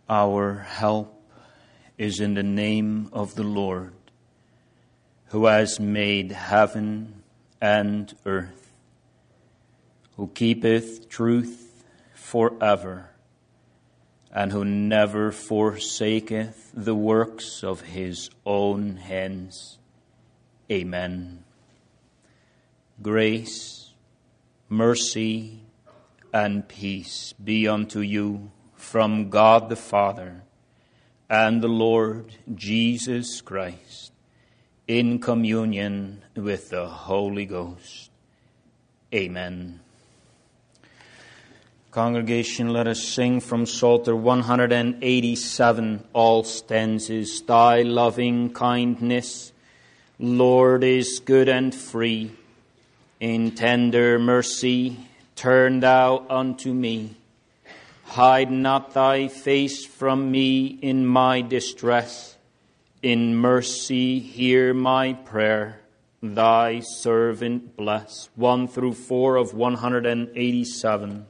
Our help is in the name of the Lord, who has made heaven and earth, who keepeth truth forever, and who never forsaketh the works of his own hands. Amen. Grace, mercy, and peace be unto you from God the Father and the Lord Jesus Christ, in communion with the Holy Ghost. Amen. Congregation, let us sing from Psalter 187, all stanzas. Thy loving kindness, Lord, is good and free. In tender mercy, turn thou unto me. Hide not thy face from me in my distress. In mercy hear my prayer. Thy servant bless. 1 through 4 of 187.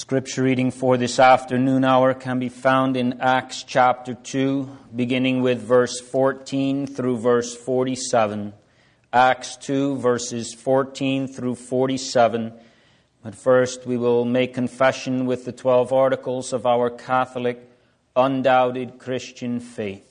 Scripture reading for this afternoon hour can be found in Acts chapter 2, beginning with verse 14 through verse 47. Acts 2, verses 14 through 47. But first we will make confession with the 12 articles of our Catholic, undoubted Christian faith.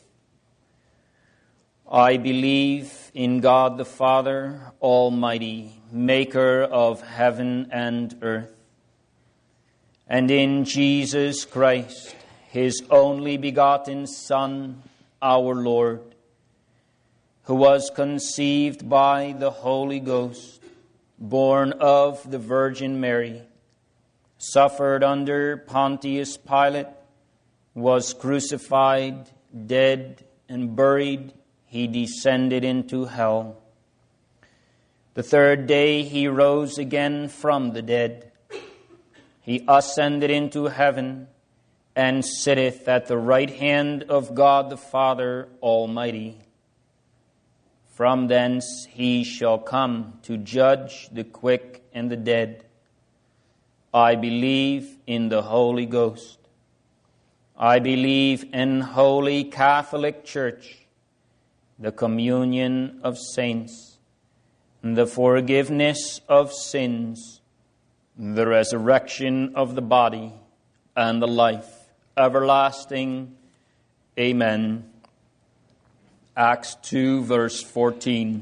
I believe in God the Father Almighty, maker of heaven and earth, and in Jesus Christ, His only begotten Son, our Lord, who was conceived by the Holy Ghost, born of the Virgin Mary, suffered under Pontius Pilate, was crucified, dead, and buried. He descended into hell. The third day He rose again from the dead. He ascended into heaven and sitteth at the right hand of God the Father Almighty. From thence He shall come to judge the quick and the dead. I believe in the Holy Ghost. I believe in Holy Catholic Church, the communion of saints, the forgiveness of sins, the resurrection of the body, and the life everlasting. Amen. Acts 2, verse 14.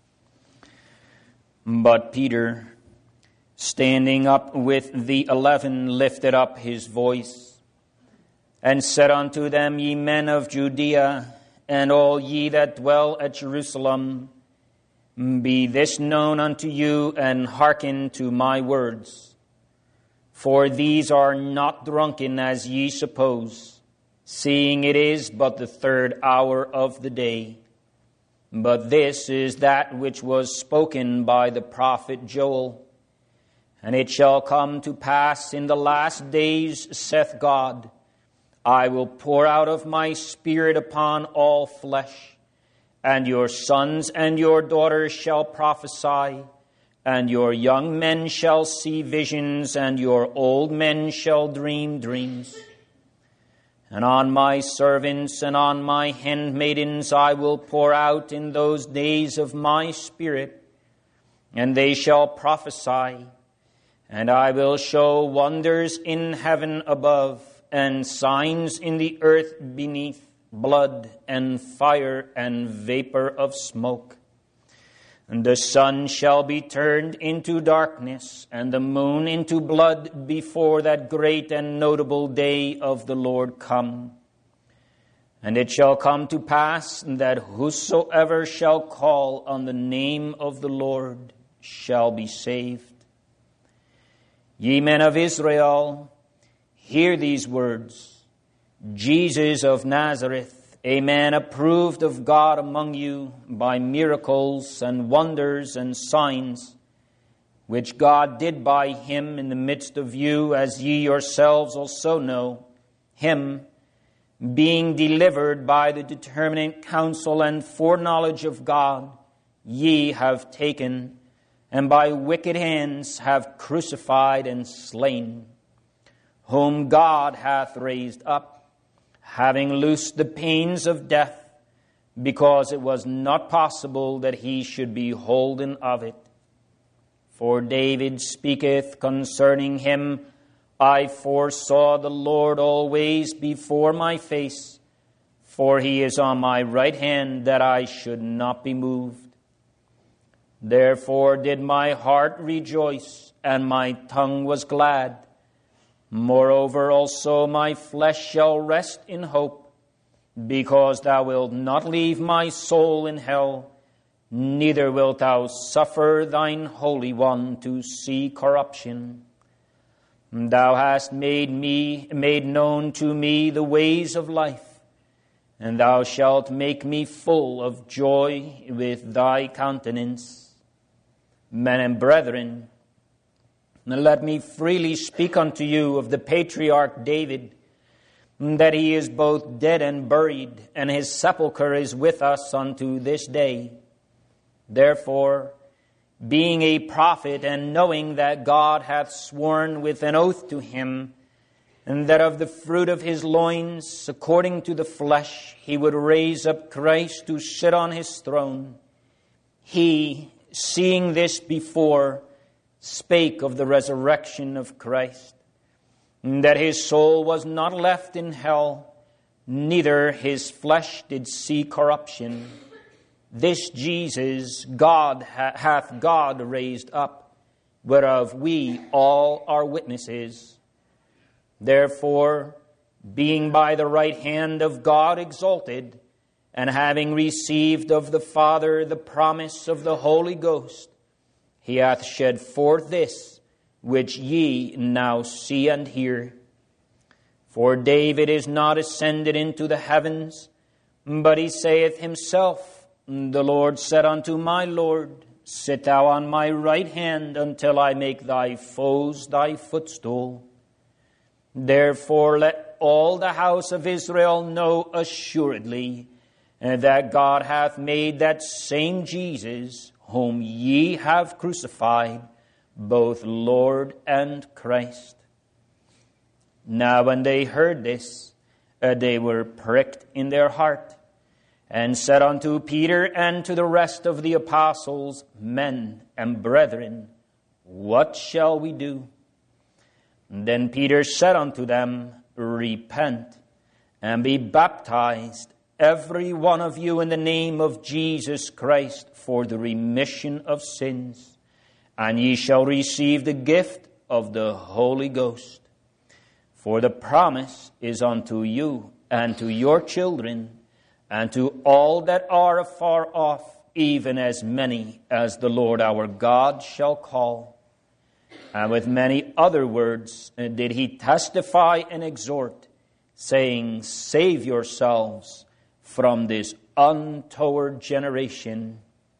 But Peter, standing up with the 11, lifted up his voice, and said unto them, Ye men of Judea, and all ye that dwell at Jerusalem, be this known unto you, and hearken to my words. For these are not drunken as ye suppose, seeing it is but the third hour of the day. But this is that which was spoken by the prophet Joel. And it shall come to pass in the last days, saith God, I will pour out of my Spirit upon all flesh, and your sons and your daughters shall prophesy, and your young men shall see visions, and your old men shall dream dreams. And on my servants and on my handmaidens I will pour out in those days of my Spirit, and they shall prophesy. And I will show wonders in heaven above, and signs in the earth beneath, blood and fire and vapor of smoke. And the sun shall be turned into darkness, and the moon into blood, before that great and notable day of the Lord come. And it shall come to pass that whosoever shall call on the name of the Lord shall be saved. Ye men of Israel, hear these words. Jesus of Nazareth, a man approved of God among you by miracles and wonders and signs, which God did by him in the midst of you, as ye yourselves also know, him, being delivered by the determinate counsel and foreknowledge of God, ye have taken, and by wicked hands have crucified and slain, whom God hath raised up, having loosed the pains of death, because it was not possible that he should be holden of it. For David speaketh concerning him, I foresaw the Lord always before my face, for he is on my right hand, that I should not be moved. Therefore did my heart rejoice, and my tongue was glad. Moreover also my flesh shall rest in hope, because thou wilt not leave my soul in hell, neither wilt thou suffer thine Holy One to see corruption. Thou hast made known to me the ways of life, and thou shalt make me full of joy with thy countenance. Men and brethren, let me freely speak unto you of the patriarch David, that he is both dead and buried, and his sepulchre is with us unto this day. Therefore, being a prophet, and knowing that God hath sworn with an oath to him, and that of the fruit of his loins, according to the flesh, he would raise up Christ to sit on his throne, he, seeing this before, spake of the resurrection of Christ, that his soul was not left in hell, neither his flesh did see corruption. This Jesus hath God raised up, whereof we all are witnesses. Therefore, being by the right hand of God exalted, and having received of the Father the promise of the Holy Ghost, he hath shed forth this, which ye now see and hear. For David is not ascended into the heavens, but he saith himself, the Lord said unto my Lord, sit thou on my right hand until I make thy foes thy footstool. Therefore let all the house of Israel know assuredly that God hath made that same Jesus, whom ye have crucified, both Lord and Christ. Now when they heard this, they were pricked in their heart, and said unto Peter and to the rest of the apostles, Men and brethren, what shall we do? Then Peter said unto them, Repent, and be baptized, every one of you, in the name of Jesus Christ, for the remission of sins, and ye shall receive the gift of the Holy Ghost. For the promise is unto you and to your children, and to all that are afar off, even as many as the Lord our God shall call. And with many other words did he testify and exhort, saying, Save yourselves from this untoward generation.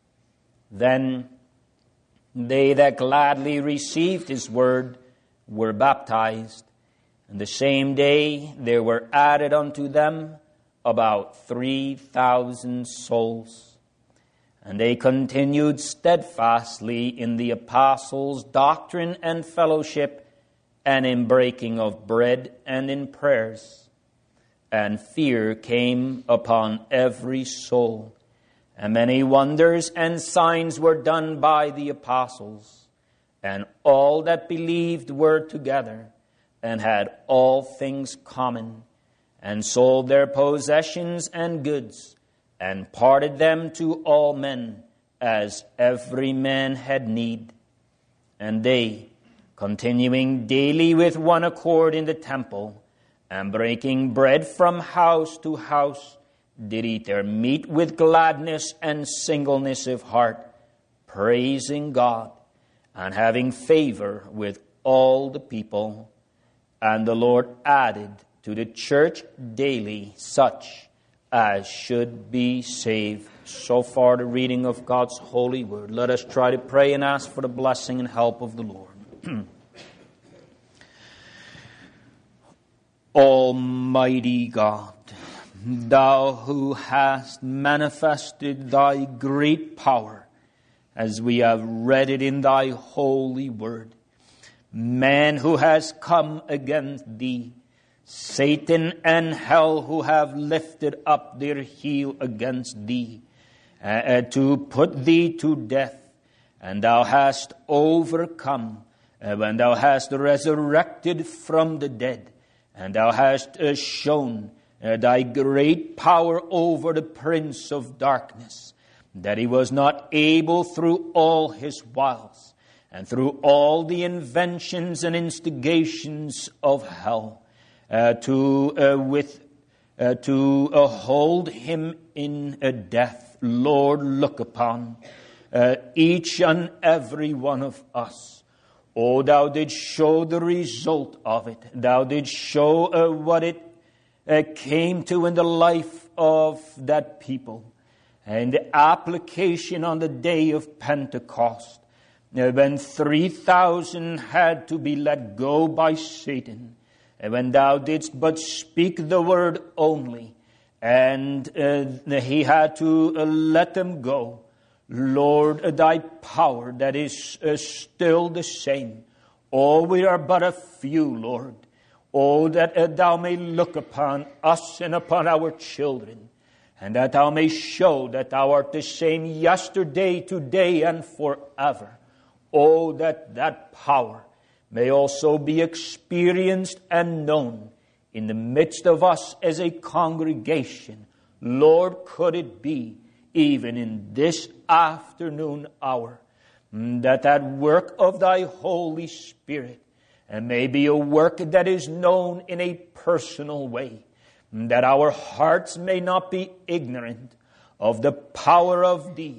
Then they that gladly received his word were baptized, and the same day there were added unto them about 3,000 souls. And they continued steadfastly in the apostles' doctrine and fellowship, and in breaking of bread and in prayers. And fear came upon every soul, and many wonders and signs were done by the apostles. And all that believed were together, and had all things common, and sold their possessions and goods, and parted them to all men, as every man had need. And they, continuing daily with one accord in the temple, and breaking bread from house to house, did eat their meat with gladness and singleness of heart, praising God, and having favor with all the people. And the Lord added to the church daily such as should be saved. So far the reading of God's holy word. Let us try to pray and ask for the blessing and help of the Lord. Almighty God, thou who hast manifested thy great power, as we have read it in thy holy word, man who has come against thee, Satan and hell who have lifted up their heel against thee, to put thee to death, and thou hast overcome, when thou hast resurrected from the dead, and thou hast shown thy great power over the prince of darkness, that he was not able through all his wiles, and through all the inventions and instigations of hell, to hold him in death. Lord, look upon each and every one of us. Oh, thou didst show the result of it. Thou didst show what it came to in the life of that people. And the application on the day of Pentecost, when 3,000 had to be let go by Satan, and when thou didst but speak the word only, and he had to let them go. Lord, thy power that is still the same. Oh, we are but a few, Lord. Oh, that thou may look upon us and upon our children, and that thou may show that thou art the same yesterday, today, and forever. Oh, that power may also be experienced and known in the midst of us as a congregation. Lord, could it be even in this afternoon hour that work of thy Holy Spirit may be a work that is known in a personal way, that our hearts may not be ignorant of the power of thee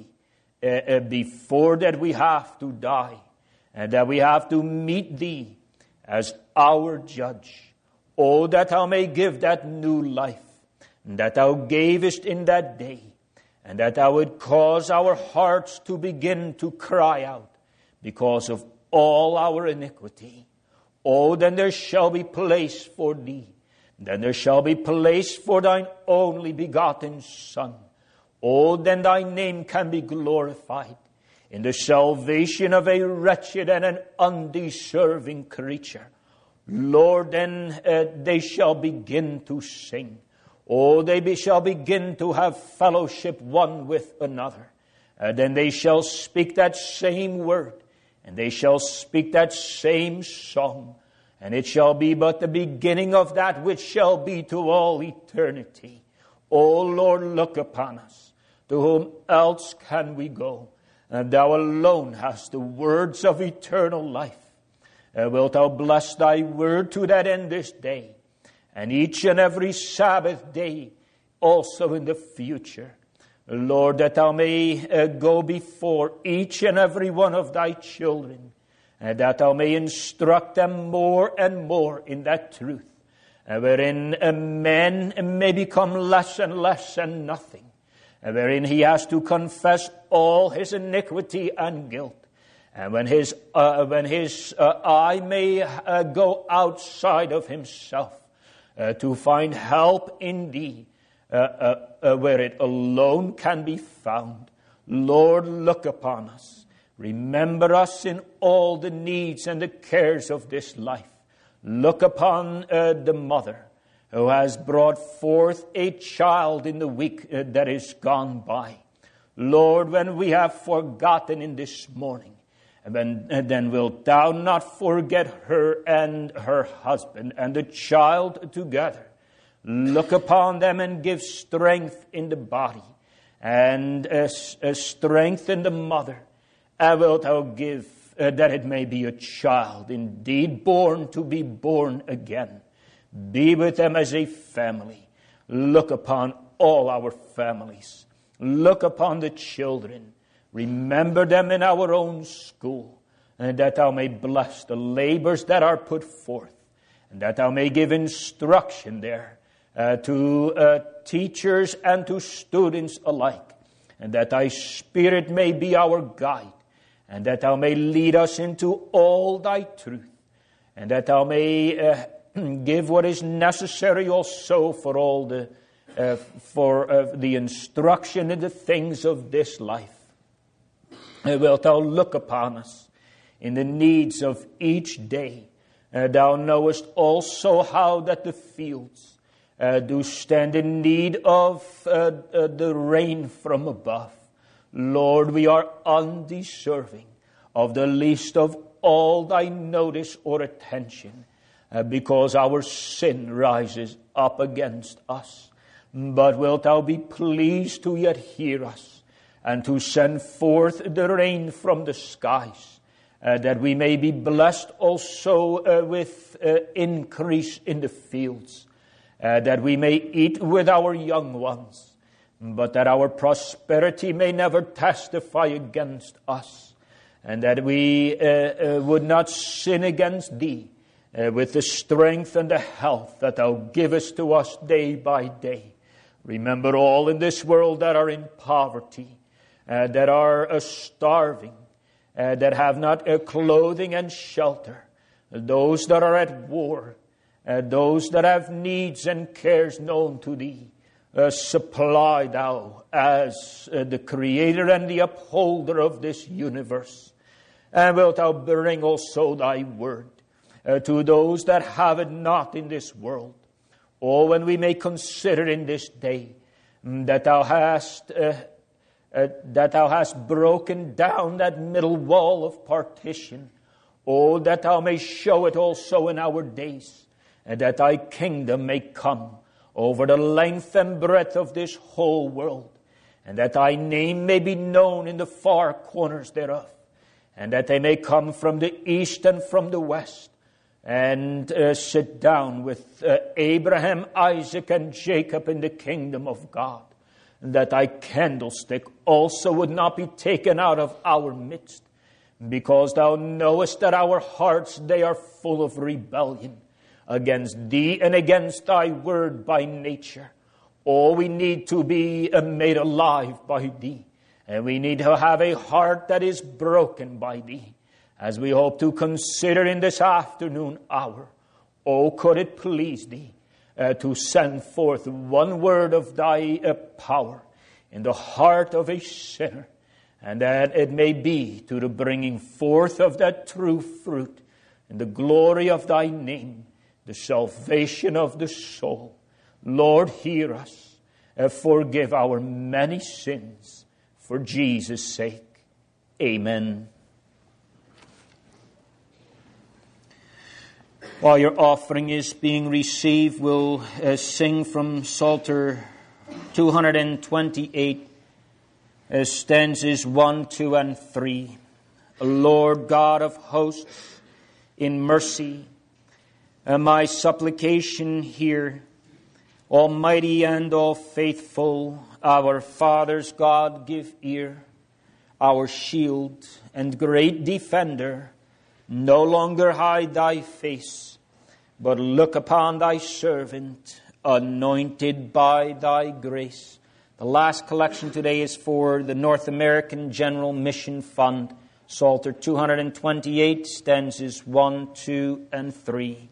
before that we have to die, and that we have to meet thee as our judge. Oh, that thou may give that new life that thou gavest in that day, and that thou would cause our hearts to begin to cry out because of all our iniquity. Oh, then there shall be place for thee. Then there shall be place for thine only begotten Son. Oh, then thy name can be glorified in the salvation of a wretched and an undeserving creature. Lord, then they shall begin to sing. Oh, they shall begin to have fellowship one with another. Then they shall speak that same word, and they shall speak that same song. And it shall be but the beginning of that which shall be to all eternity. O Lord, look upon us. To whom else can we go? And thou alone hast the words of eternal life. Wilt thou bless thy word to that end this day, and each and every Sabbath day also in the future. Lord, that thou may go before each and every one of thy children, and that thou may instruct them more and more in that truth, wherein men may become less and less and nothing, wherein he has to confess all his iniquity and guilt, and when his eye may go outside of himself to find help in thee, where it alone can be found. Lord, look upon us. Remember us in all the needs and the cares of this life. Look upon the mother who has brought forth a child in the week that is gone by. Lord, when we have forgotten in this morning, then wilt thou not forget her and her husband and the child together. Look upon them and give strength in the body and strength in the mother. And wilt thou give that it may be a child indeed born to be born again. Be with them as a family. Look upon all our families. Look upon the children. Remember them in our own school, and that thou may bless the labors that are put forth, and that thou may give instruction there to teachers and to students alike, and that thy Spirit may be our guide, and that thou may lead us into all thy truth, and that thou may give what is necessary also for all the the instruction in the things of this life. Wilt thou look upon us in the needs of each day? Thou knowest also how that the fields do stand in need of the rain from above. Lord, we are undeserving of the least of all thy notice or attention, because our sin rises up against us. But wilt thou be pleased to yet hear us, and to send forth the rain from the skies, that we may be blessed also with increase in the fields, that we may eat with our young ones, but that our prosperity may never testify against us, and that we would not sin against thee with the strength and the health that thou givest to us day by day. Remember all in this world that are in poverty, that are starving, that have not clothing and shelter, those that are at war, those that have needs and cares known to thee. supply thou as the creator and the upholder of this universe. And wilt thou bring also thy word to those that have it not in this world. Oh, when we may consider in this day that thou hast broken down that middle wall of partition. Oh, that thou may show it also in our days, and that thy kingdom may come over the length and breadth of this whole world, and that thy name may be known in the far corners thereof, and that they may come from the east and from the west, and sit down with Abraham, Isaac, and Jacob in the kingdom of God, and that thy candlestick also would not be taken out of our midst, because thou knowest that our hearts, they are full of rebellion against thee and against thy word by nature. Oh, we need to be made alive by thee, and we need to have a heart that is broken by thee, as we hope to consider in this afternoon hour. Oh, could it please thee to send forth one word of thy power in the heart of a sinner, and that it may be to the bringing forth of that true fruit in the glory of thy name, the salvation of the soul. Lord, hear us. Forgive our many sins for Jesus' sake. Amen. While your offering is being received, we'll sing from Psalter 228, stanzas 1, 2, and 3. Lord God of hosts, in mercy, my supplication hear. Almighty and all faithful, our fathers, God, give ear. Our shield and great defender, no longer hide thy face, but look upon thy servant, anointed by thy grace. The last collection today is for the North American General Mission Fund, Psalter 228, stanzas 1, 2, and 3.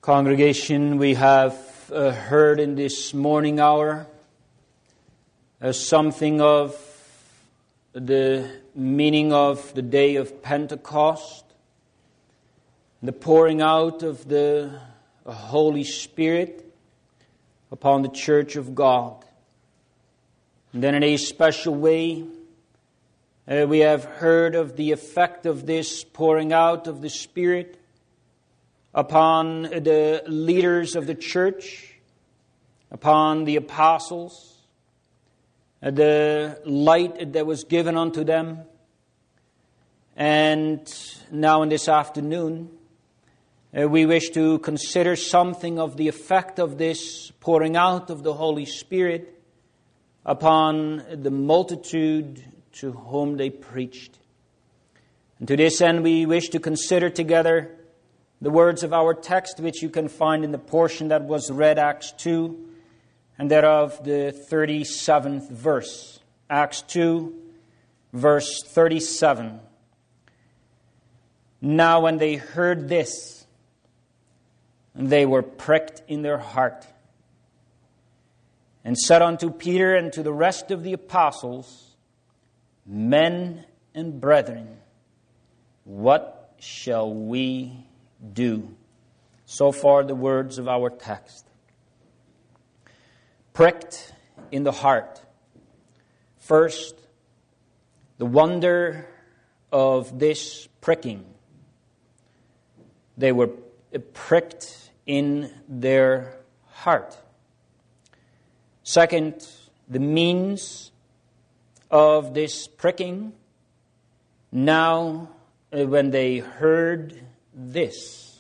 Congregation, we have heard in this morning hour something of the meaning of the day of Pentecost, the pouring out of the Holy Spirit upon the Church of God. And then in a special way, we have heard of the effect of this pouring out of the Spirit upon the leaders of the church, upon the apostles, the light that was given unto them. And now in this afternoon, we wish to consider something of the effect of this pouring out of the Holy Spirit upon the multitude to whom they preached. And to this end, we wish to consider together the words of our text, which you can find in the portion that was read, Acts 2, and thereof the 37th verse. Acts 2, verse 37. Now when they heard this, they were pricked in their heart, and said unto Peter and to the rest of the apostles, Men and brethren, what shall we do? So far the words of our text. Pricked in the heart. First, the wonder of this pricking. They were pricked in their heart. Second, the means of this pricking. Now, when they heard this.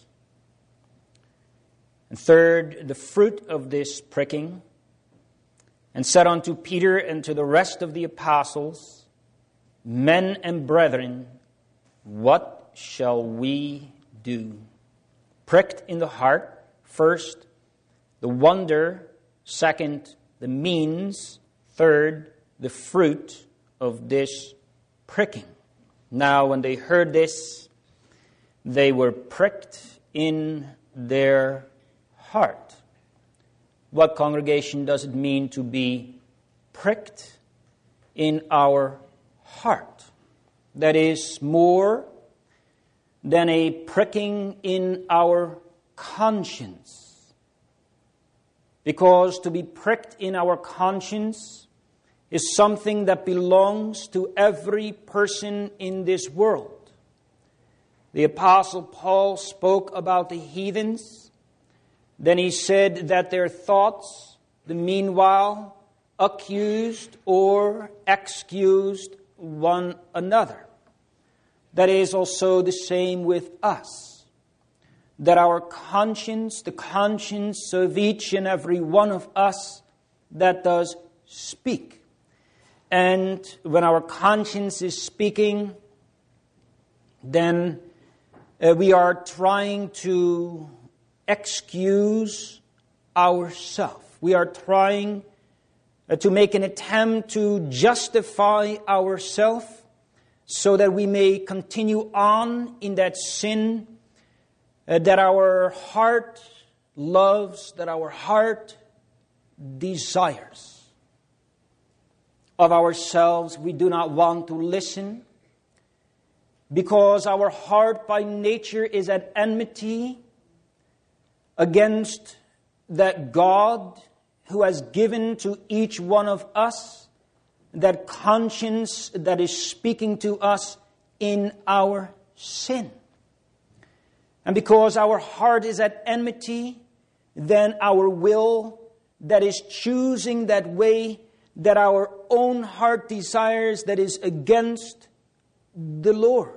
And third, the fruit of this pricking. And said unto Peter and to the rest of the apostles, Men and brethren, what shall we do? Pricked in the heart, first, the wonder, second, the means, third, the fruit of this pricking. Now, when they heard this, they were pricked in their heart. What, congregation, does it mean to be pricked in our heart? That is more than a pricking in our conscience. Because to be pricked in our conscience is something that belongs to every person in this world. The Apostle Paul spoke about the heathens. Then he said that their thoughts, the meanwhile, accused or excused one another. That is also the same with us. That our conscience, the conscience of each and every one of us, that does speak. And when our conscience is speaking, then we are trying to excuse ourselves. We are trying to make an attempt to justify ourselves so that we may continue on in that sin that our heart loves, that our heart desires. Of ourselves, we do not want to listen, because our heart by nature is at enmity against that God who has given to each one of us that conscience that is speaking to us in our sin. And because our heart is at enmity, then our will that is choosing that way that our own heart desires, that is against the Lord.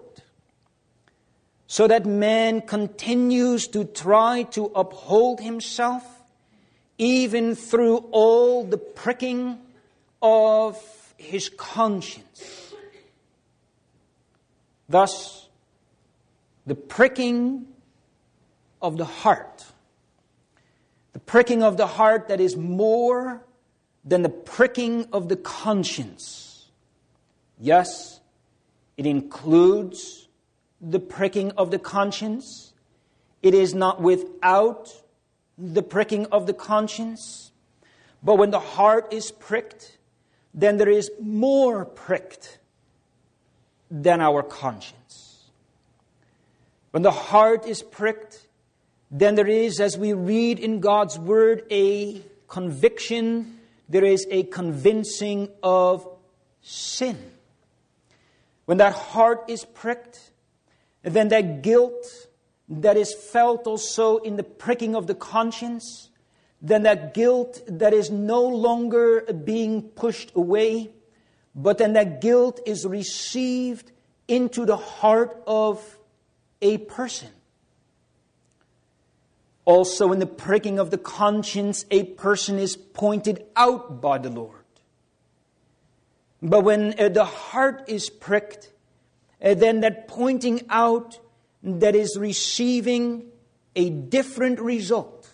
So that man continues to try to uphold himself even through all the pricking of his conscience. Thus, the pricking of the heart. The pricking of the heart that is more than the pricking of the conscience. Yes, it includes the pricking of the conscience. it is not without the pricking of the conscience. But when the heart is pricked, then there is more pricked than our conscience. When the heart is pricked, then there is, as we read in God's Word, a conviction. There is a convincing of sin. When that heart is pricked, then that guilt that is felt also in the pricking of the conscience, then that guilt that is no longer being pushed away, but then that guilt is received into the heart of a person. Also in the pricking of the conscience, a person is pointed out by the Lord. But when the heart is pricked, then that pointing out that is receiving a different result.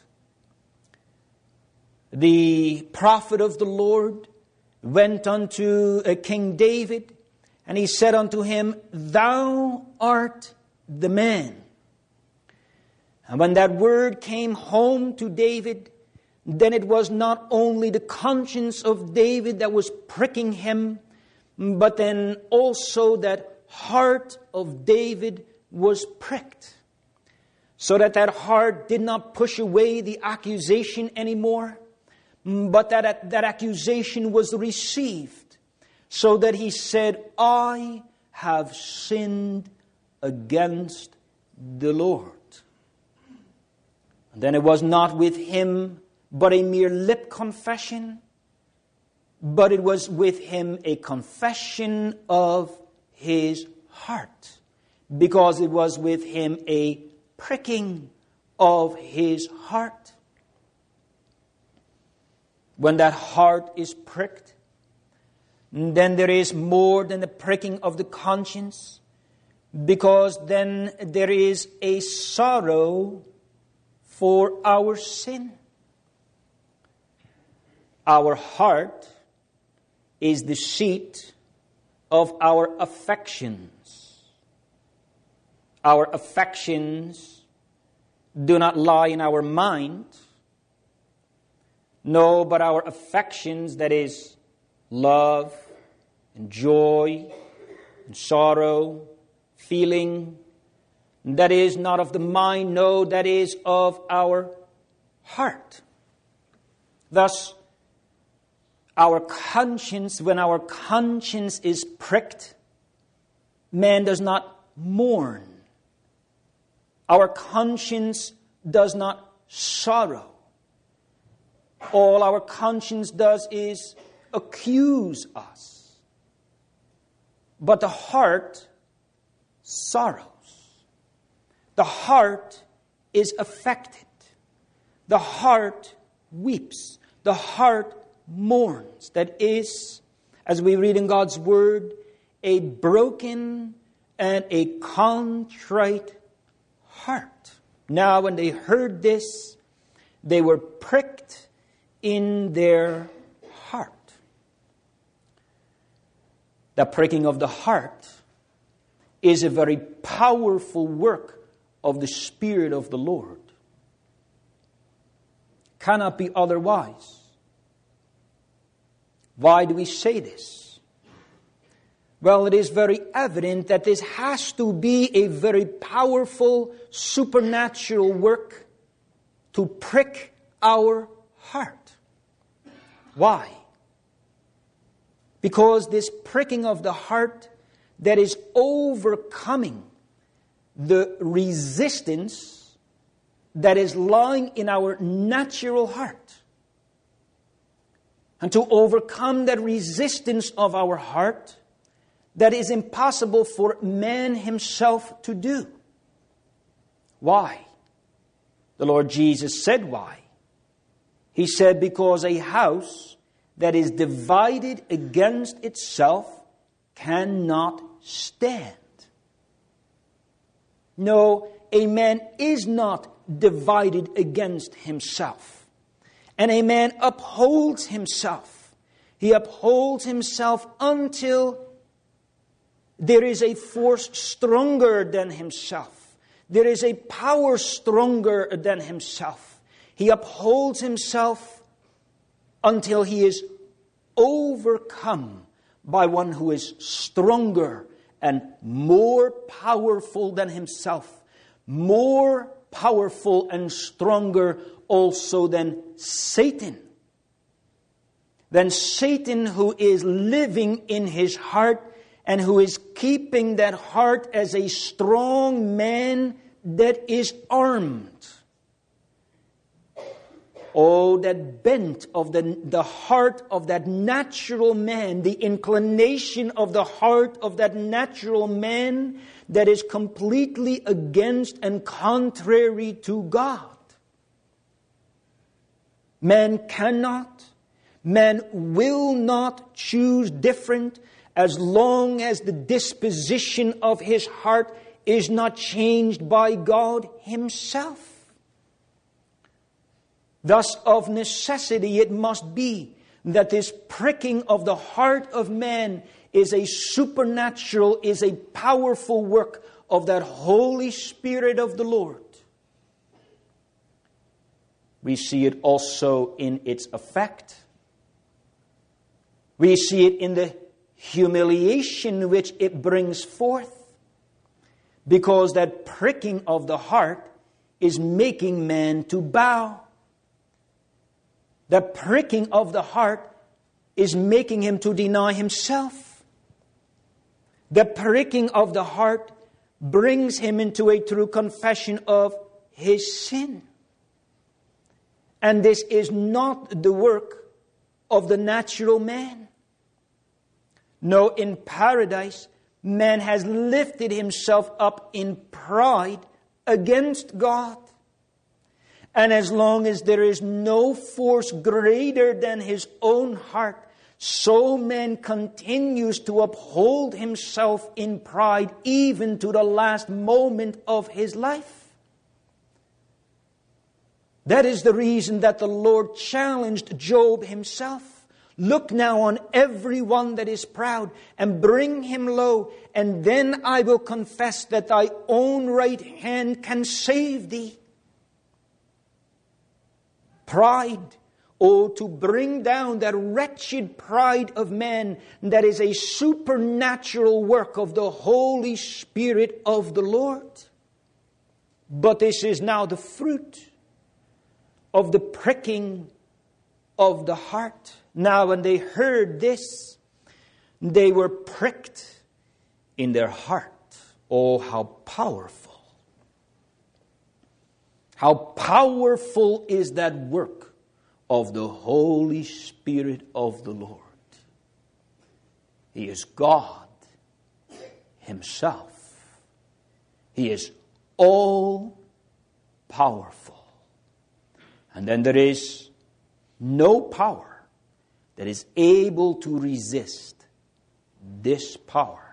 The prophet of the Lord went unto King David, and he said unto him, "Thou art the man." And when that word came home to David, then it was not only the conscience of David that was pricking him, but then also that heart of David was pricked. So that heart did not push away the accusation anymore, but that accusation was received. So that he said, "I have sinned against the Lord." And then it was not with him but a mere lip confession, but it was with him a confession of his heart, because it was with him a pricking of his heart. When that heart is pricked, then there is more than the pricking of the conscience, because then there is a sorrow for our sin. Our heart is the seat of our affections. Our affections do not lie in our mind. No, but our affections, that is love and joy and sorrow, feeling, that is not of the mind, no, that is of our heart. Thus, our conscience, when our conscience is pricked, man does not mourn. Our conscience does not sorrow. All our conscience does is accuse us. But the heart sorrows. The heart is affected. The heart weeps. The heart mourns. That is, as we read in God's Word, a broken and a contrite heart. Now, when they heard this, they were pricked in their heart. The pricking of the heart is a very powerful work of the Spirit of the Lord. Cannot be otherwise. Why do we say this? Well, it is very evident that this has to be a very powerful supernatural work to prick our heart. Why? Because this pricking of the heart that is overcoming the resistance that is lying in our natural heart. And to overcome that resistance of our heart, that is impossible for man himself to do. Why? The Lord Jesus said why. He said, because a house that is divided against itself cannot stand. No, a man is not divided against himself. And a man upholds himself. He upholds himself until there is a force stronger than himself There is a power stronger than himself. He upholds himself until he is overcome by one who is stronger and more powerful than himself. More powerful and stronger also than Satan. Than Satan, who is living in his heart and who is keeping that heart as a strong man that is armed. Oh, that bent of the heart of that natural man, the inclination of the heart of that natural man that is completely against and contrary to God. Man will not choose different as long as the disposition of his heart is not changed by God himself. Thus, of necessity, it must be that this pricking of the heart of man is a supernatural, is a powerful work of that Holy Spirit of the Lord. We see it also in its effect. We see it in the humiliation which it brings forth, because that pricking of the heart is making man to bow. The pricking of the heart is making him to deny himself. The pricking of the heart brings him into a true confession of his sin. And this is not the work of the natural man. No, in paradise, man has lifted himself up in pride against God. And as long as there is no force greater than his own heart, so man continues to uphold himself in pride even to the last moment of his life. That is the reason that the Lord challenged Job himself. Look now on everyone that is proud and bring him low, and then I will confess that thy own right hand can save thee. Pride, oh, to bring down that wretched pride of man, that is a supernatural work of the Holy Spirit of the Lord. But this is now the fruit of the pricking of the heart. Now when they heard this, they were pricked in their heart. Oh, how powerful. How powerful is that work of the Holy Spirit of the Lord. He is God himself. He is all powerful. And then there is no power that is able to resist this power.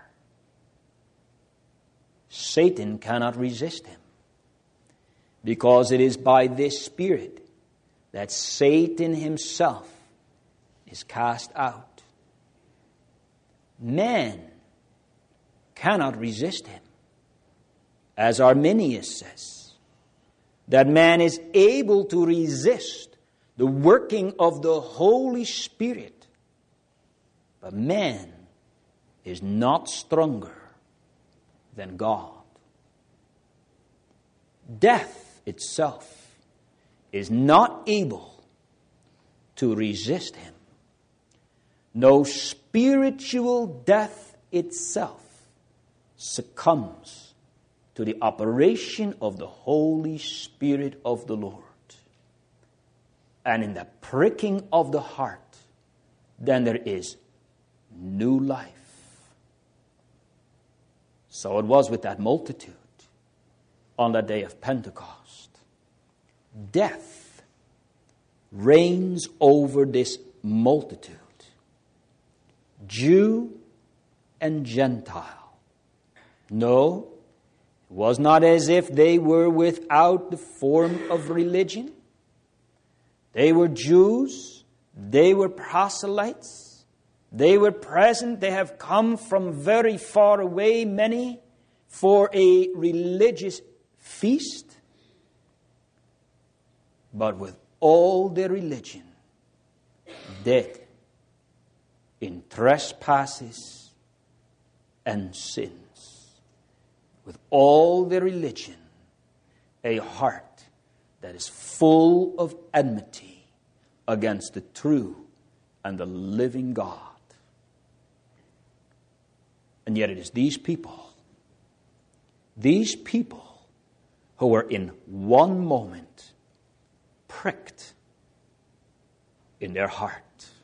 Satan cannot resist him, because it is by this Spirit that Satan himself is cast out. Man cannot resist him. As Arminius says, that man is able to resist the working of the Holy Spirit, but man is not stronger than God. Death itself is not able to resist him. No spiritual death itself succumbs to the operation of the Holy Spirit of the Lord. And in the pricking of the heart, then there is new life. So it was with that multitude on the day of Pentecost. Death reigns over this multitude, Jew and Gentile. No, it was not as if they were without the form of religion. They were Jews, they were proselytes, they were present, they have come from very far away, many, for a religious feast, but with all their religion, dead in trespasses and sins. With all their religion, a heart that is full of enmity against the true and the living God. And yet it is these people who are in one moment pricked in their heart.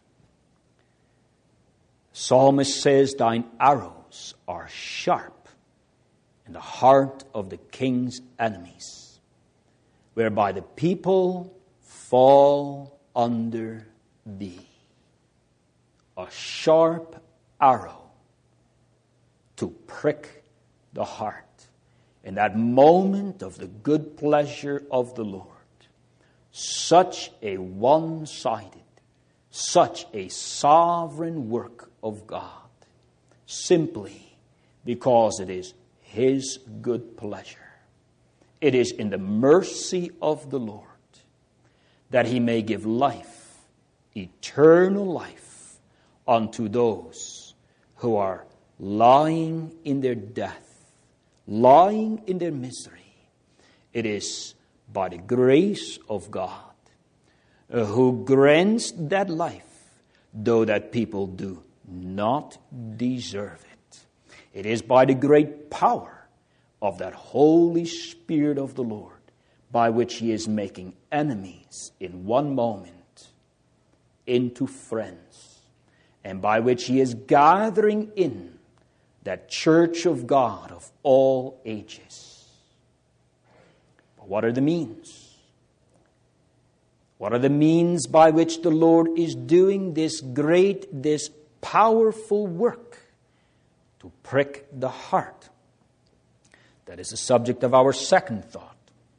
Psalmist says, thine arrows are sharp in the heart of the king's enemies, whereby the people fall under thee. A sharp arrow to prick the heart in that moment of the good pleasure of the Lord. Such a one-sided, such a sovereign work of God, simply because it is His good pleasure. It is in the mercy of the Lord that He may give life, eternal life, unto those who are lying in their death, lying in their misery. It is by the grace of God who grants that life, though that people do not deserve it. It is by the great power of that Holy Spirit of the Lord, by which He is making enemies in one moment into friends, and by which He is gathering in that church of God of all ages. But what are the means? What are the means by which the Lord is doing this great, this powerful work to prick the heart? That is the subject of our second thought.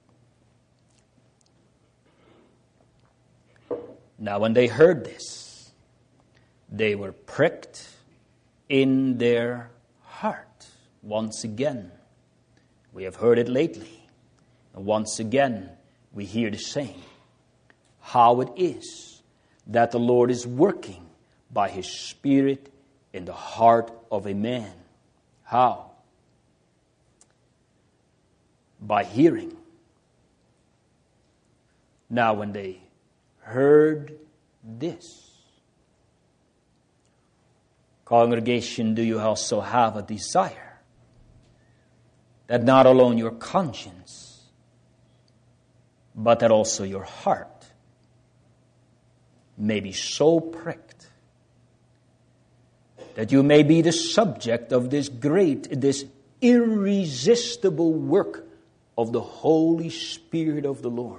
Now, when they heard this, they were pricked in their heart. Once again, we have heard it lately. And once again, we hear the same. How it is that the Lord is working by His Spirit in the heart of a man. How? By hearing. Now, when they heard this, congregation, do you also have a desire that not alone your conscience, but that also your heart may be so pricked that you may be the subject of this great, this irresistible work of the Holy Spirit of the Lord?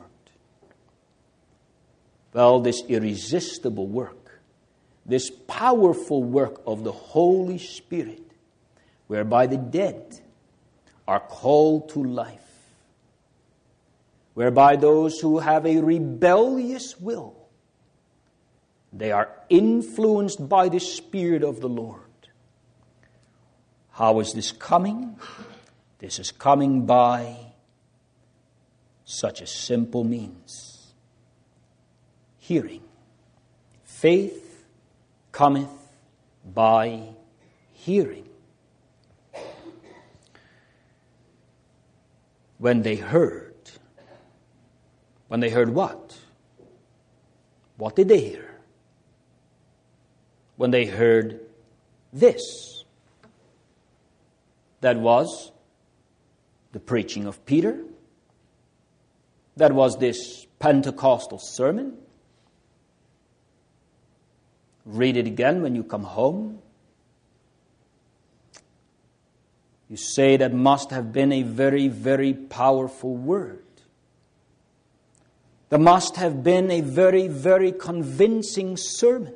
Well, this irresistible work, this powerful work of the Holy Spirit, whereby the dead are called to life, whereby those who have a rebellious will, they are influenced by the Spirit of the Lord. How is this coming? This is coming by such a simple means. Hearing. Faith cometh by hearing. When they heard what? What did they hear? When they heard this. That was the preaching of Peter. That was this Pentecostal sermon. Read it again when you come home. You say that must have been a very, very powerful word. There must have been a very, very convincing sermon.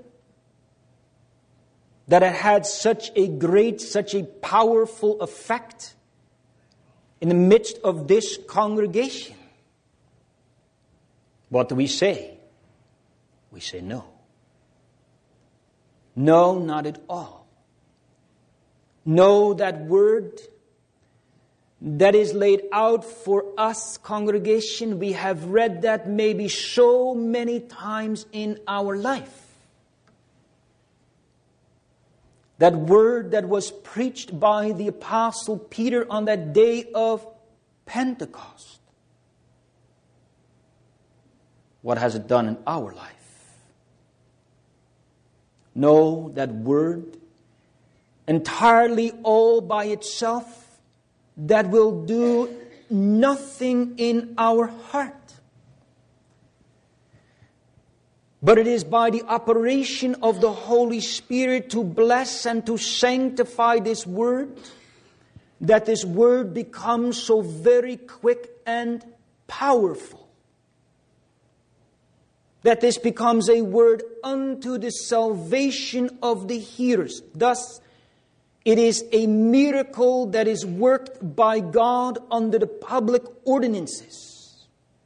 That it had such a great, such a powerful effect in the midst of this congregation. What do we say? We say no. No, not at all. No, that word that is laid out for us, congregation. We have read that maybe so many times in our life. That word that was preached by the Apostle Peter on that day of Pentecost. What has it done in our life? No, that word, entirely all by itself, that will do nothing in our heart. But it is by the operation of the Holy Spirit to bless and to sanctify this word, that this word becomes so very quick and powerful. That this becomes a word unto the salvation of the hearers. Thus, it is a miracle that is worked by God under the public ordinances.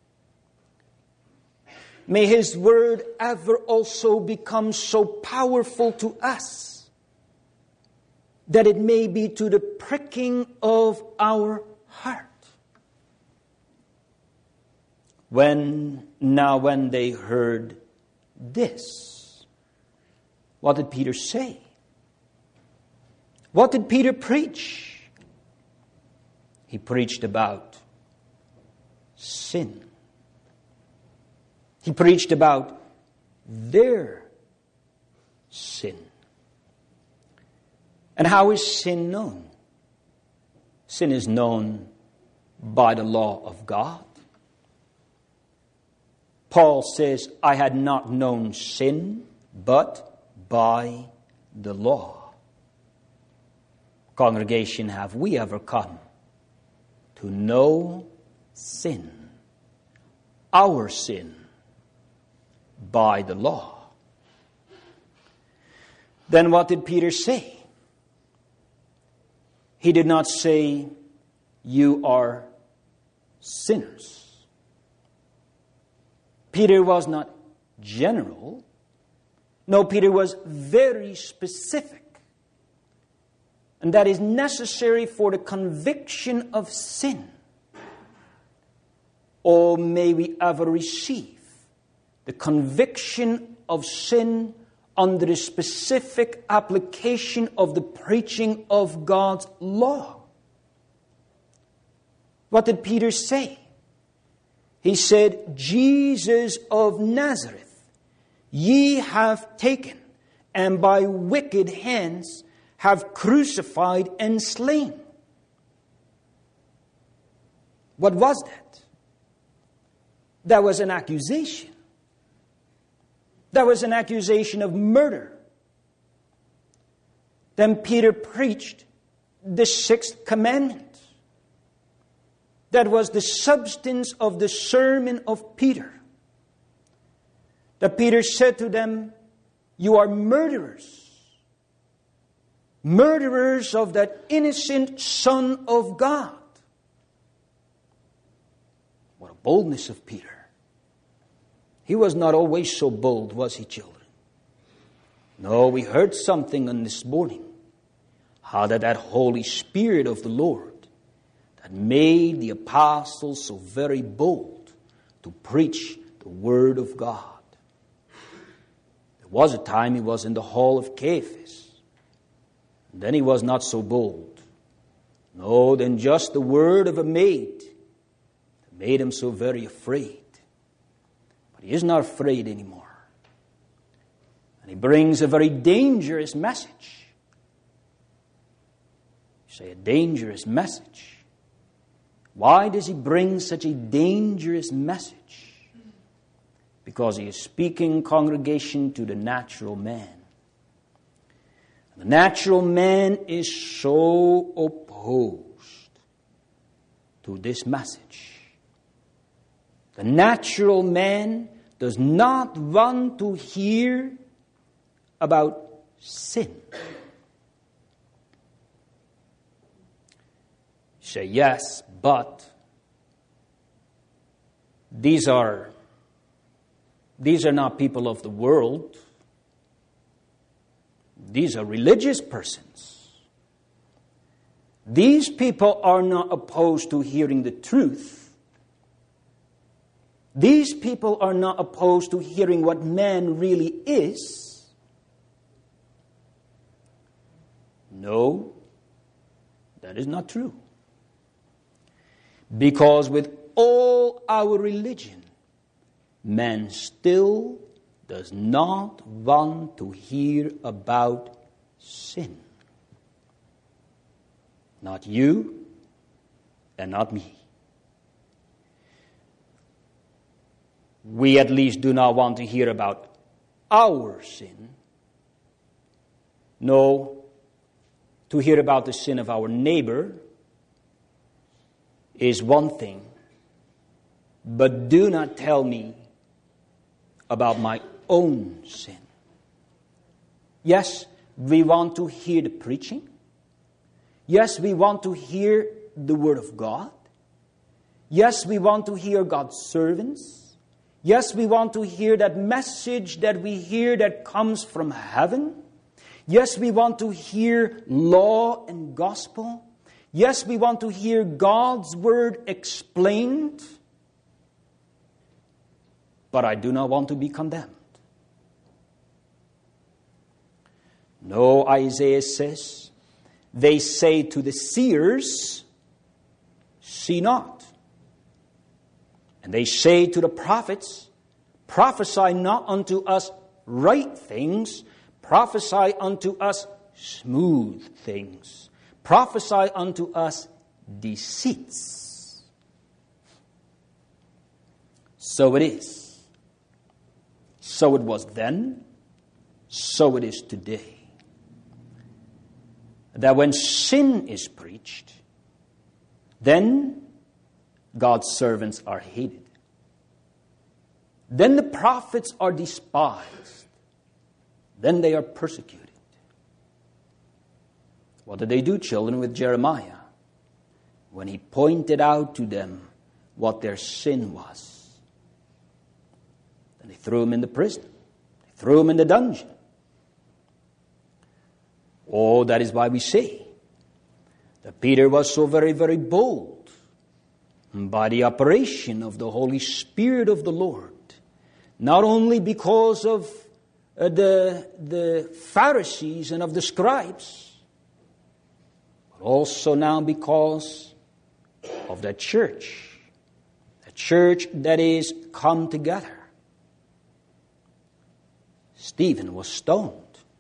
May His word ever also become so powerful to us that it may be to the pricking of our heart. When they heard this, what did Peter say? What did Peter preach? He preached about sin. He preached about their sin. And how is sin known? Sin is known by the law of God. Paul says, I had not known sin, but by the law. Congregation, have we ever come to know sin, our sin, by the law? Then what did Peter say? He did not say, you are sinners. Peter was not general. No, Peter was very specific. And that is necessary for the conviction of sin. Oh, may we ever receive the conviction of sin under the specific application of the preaching of God's law. What did Peter say? He said, Jesus of Nazareth, ye have taken, and by wicked hands have crucified and slain. What was that? That was an accusation. That was an accusation of murder. Then Peter preached the sixth commandment. That was the substance of the sermon of Peter. That Peter said to them, you are murderers. Murderers of that innocent Son of God. What a boldness of Peter. He was not always so bold, was he, children? No, we heard something on this morning. How that Holy Spirit of the Lord that made the apostles so very bold to preach the Word of God. There was a time he was in the hall of Caiaphas. And then he was not so bold. No, then just the word of a maid that made him so very afraid. But he is not afraid anymore. And he brings a very dangerous message. You say, a dangerous message. Why does he bring such a dangerous message? Because he is speaking, congregation, to the natural man. The natural man is so opposed to this message. The natural man does not want to hear about sin. You say, yes, but these are not people of the world. These are religious persons. These people are not opposed to hearing the truth. These people are not opposed to hearing what man really is. No, that is not true. Because with all our religion, man still does not want to hear about sin. Not you and not me. We at least do not want to hear about our sin. No, to hear about the sin of our neighbor is one thing, but do not tell me about my own sin. Yes, we want to hear the preaching. Yes, we want to hear the Word of God. Yes, we want to hear God's servants. Yes, we want to hear that message that we hear that comes from heaven. Yes, we want to hear law and gospel. Yes, we want to hear God's Word explained. But I do not want to be condemned. No, Isaiah says, they say to the seers, see not. And they say to the prophets, prophesy not unto us right things, prophesy unto us smooth things, prophesy unto us deceits. So it is. So it was then, so it is today. That when sin is preached, then God's servants are hated. Then the prophets are despised. Then they are persecuted. What did they do, children, with Jeremiah? When he pointed out to them what their sin was. Then they threw him in the prison. They threw him in the dungeon. Oh, that is why we say that Peter was so very, very bold by the operation of the Holy Spirit of the Lord. Not only because of the Pharisees and of the scribes, but also now because of the church that is come together. Stephen was stoned.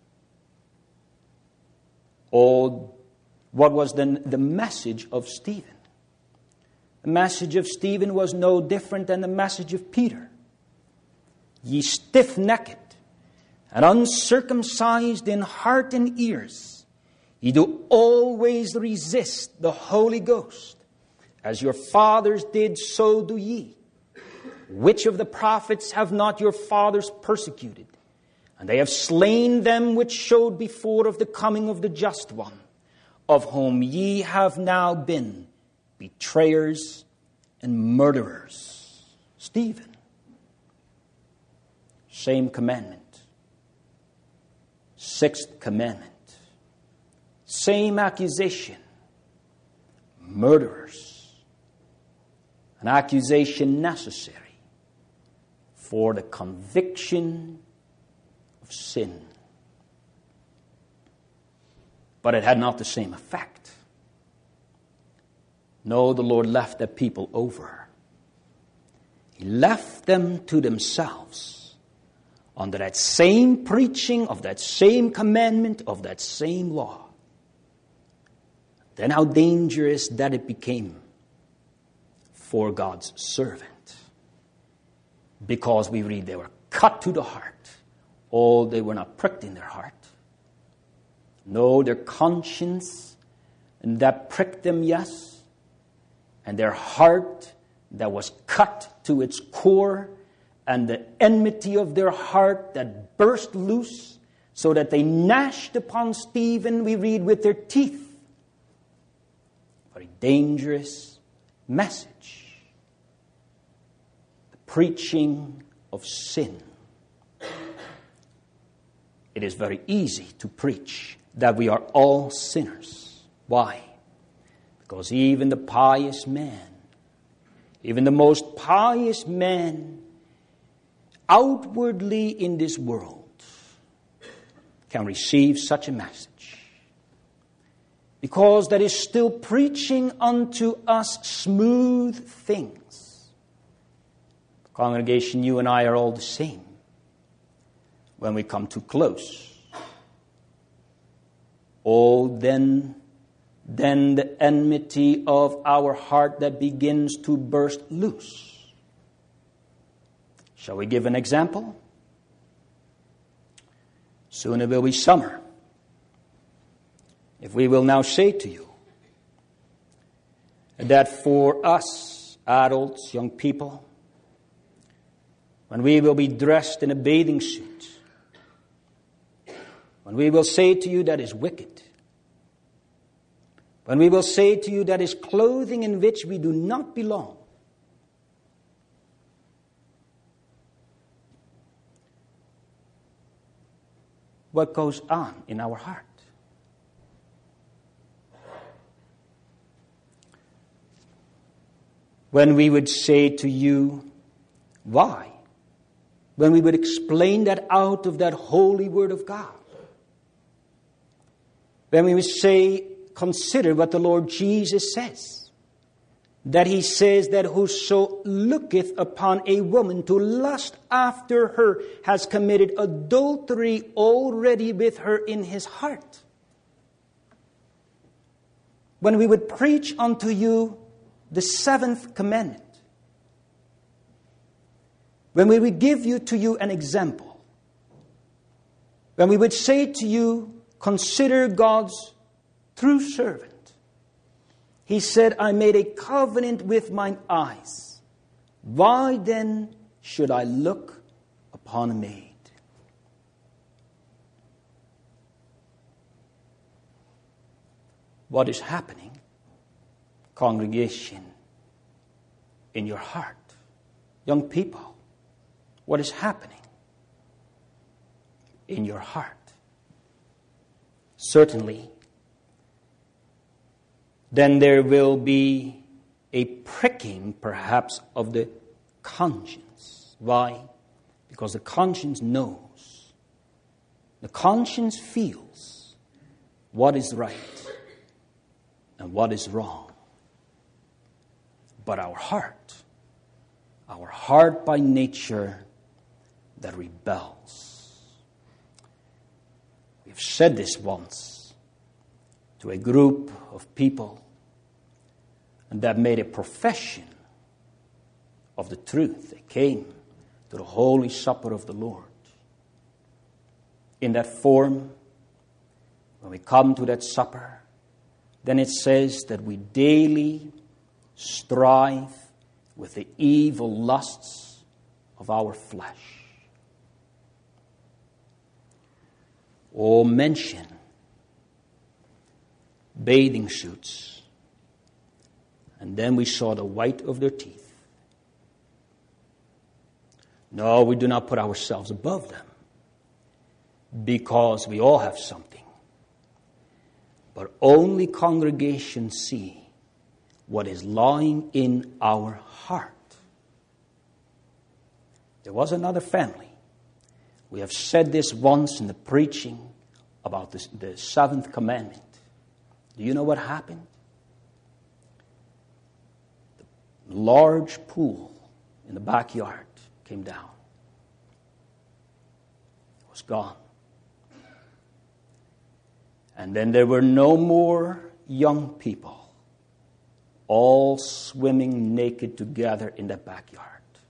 Oh, what was then the message of Stephen? The message of Stephen was no different than the message of Peter. Ye stiff-necked and uncircumcised in heart and ears, ye do always resist the Holy Ghost. As your fathers did, so do ye. Which of the prophets have not your fathers persecuted? And they have slain them which showed before of the coming of the just one, of whom ye have now been betrayers and murderers. Stephen. Same commandment. Sixth commandment. Same accusation. Murderers. An accusation necessary for the conviction of sin. But it had not the same effect. No, the Lord left the people over. He left them to themselves under that same preaching of that same commandment of that same law. Then how dangerous that it became for God's servant. Because we read they were cut to the heart. Oh, they were not pricked in their heart. No, their conscience, and that pricked them, yes. And their heart that was cut to its core, and the enmity of their heart that burst loose, so that they gnashed upon Stephen, we read, with their teeth. Very dangerous message. The preaching of sin. It is very easy to preach that we are all sinners. Why? Because even the pious man, even the most pious man outwardly in this world can receive such a message. Because that is still preaching unto us smooth things. Congregation, you and I are all the same when we come too close. Oh, then the enmity of our heart that begins to burst loose. Shall we give an example? Soon it will be summer. If we will now say to you that for us, adults, young people, when we will be dressed in a bathing suit, when we will say to you that is wicked, when we will say to you that is clothing in which we do not belong, what goes on in our heart? When we would say to you, why? When we would explain that out of that holy word of God. When we would say, consider what the Lord Jesus says. That he says that whoso looketh upon a woman to lust after her has committed adultery already with her in his heart. When we would preach unto you the 7th commandment. When we would give to you an example. When we would say to you, consider God's true servant. He said, I made a covenant with mine eyes. Why then should I look upon a maid? What is happening, congregation, in your heart? Young people, what is happening in your heart? Certainly, then there will be a pricking, perhaps, of the conscience. Why? Because the conscience knows. The conscience feels what is right and what is wrong. But our heart by nature that rebels. We've said this once to a group of people, and that made a profession of the truth. They came to the Holy Supper of the Lord. In that form, when we come to that supper, then it says that we daily strive with the evil lusts of our flesh. Or mention bathing suits. And then we saw the white of their teeth. No, we do not put ourselves above them, because we all have something. But only congregations see what is lying in our heart. There was another family. We have said this once in the preaching about the 7th commandment. Do you know what happened? The large pool in the backyard came down. It was gone. And then there were no more young people all swimming naked together in the backyard.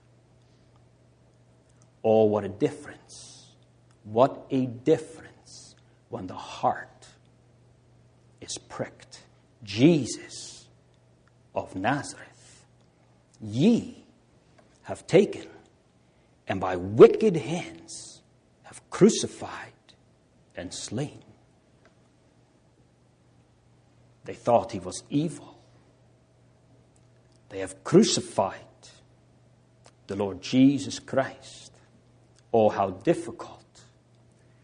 Oh, what a difference. What a difference when the heart is pricked. Jesus of Nazareth, ye have taken and by wicked hands have crucified and slain. They thought he was evil. They have crucified the Lord Jesus Christ. Oh, how difficult.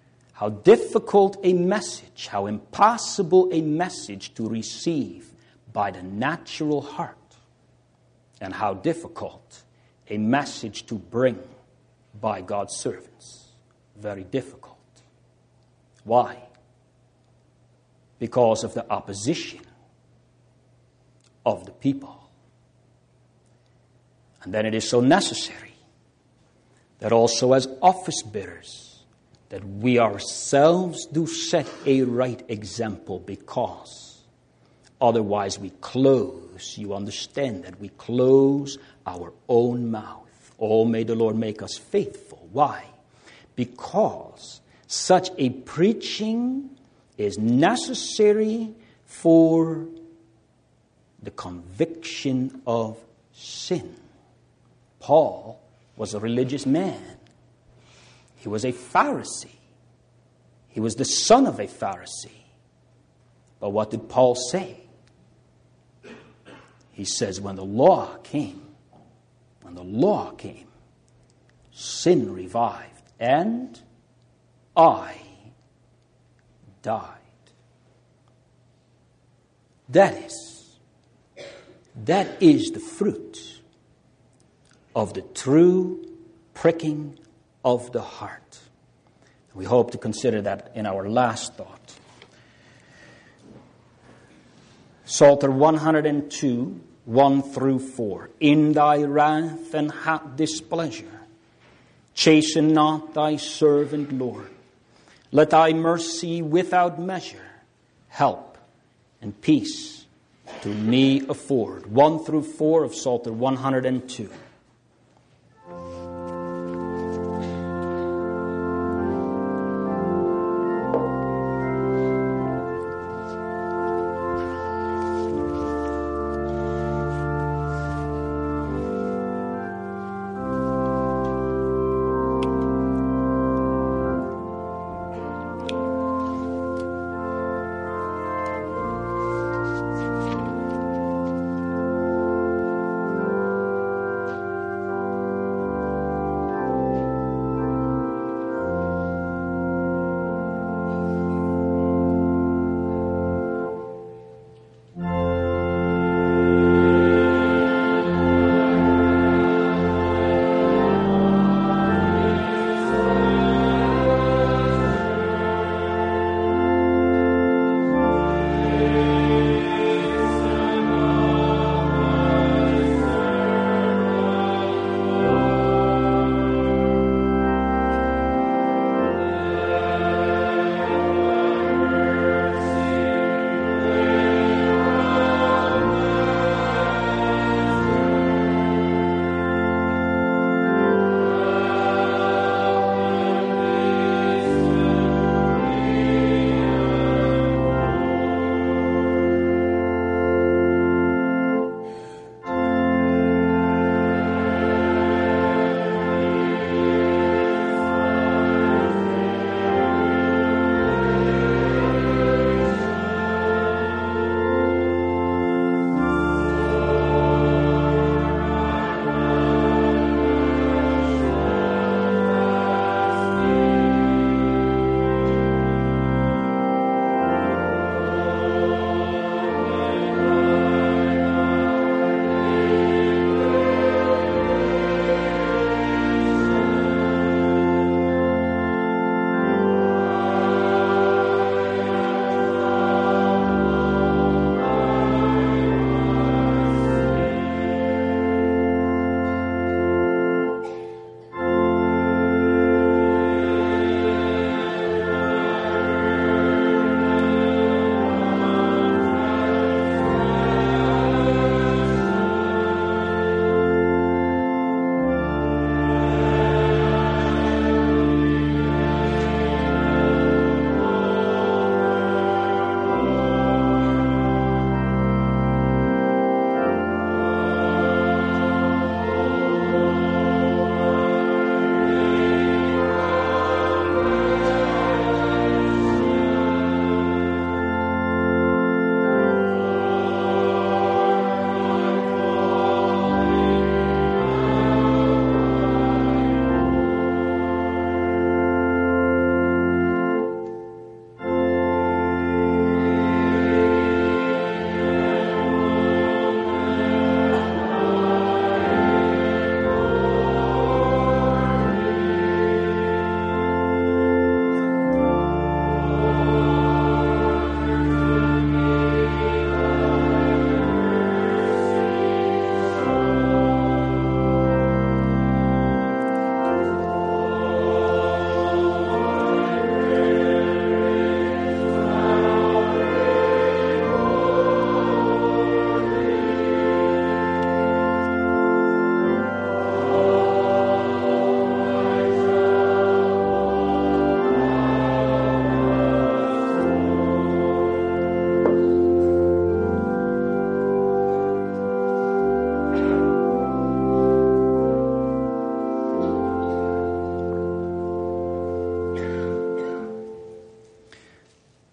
How difficult a message, how impossible a message to receive by the natural heart, and how difficult a message to bring by God's servants. Very difficult. Why? Because of the opposition of the people. And then it is so necessary that also as office bearers, that we ourselves do set a right example, because otherwise we close, you understand that we close our own mouth. Oh, may the Lord make us faithful. Why? Because such a preaching is necessary for the conviction of sin. Paul was a religious man. He was a Pharisee. He was the son of a Pharisee. But what did Paul say? He says, when the law came, sin revived, and I died. That is the fruit of the true pricking of the heart. We hope to consider that in our last thought. Psalter 102, 1 through 4. In thy wrath and hot displeasure, chasten not thy servant, Lord. Let thy mercy without measure help and peace to me afford. 1 through 4 of Psalter 102.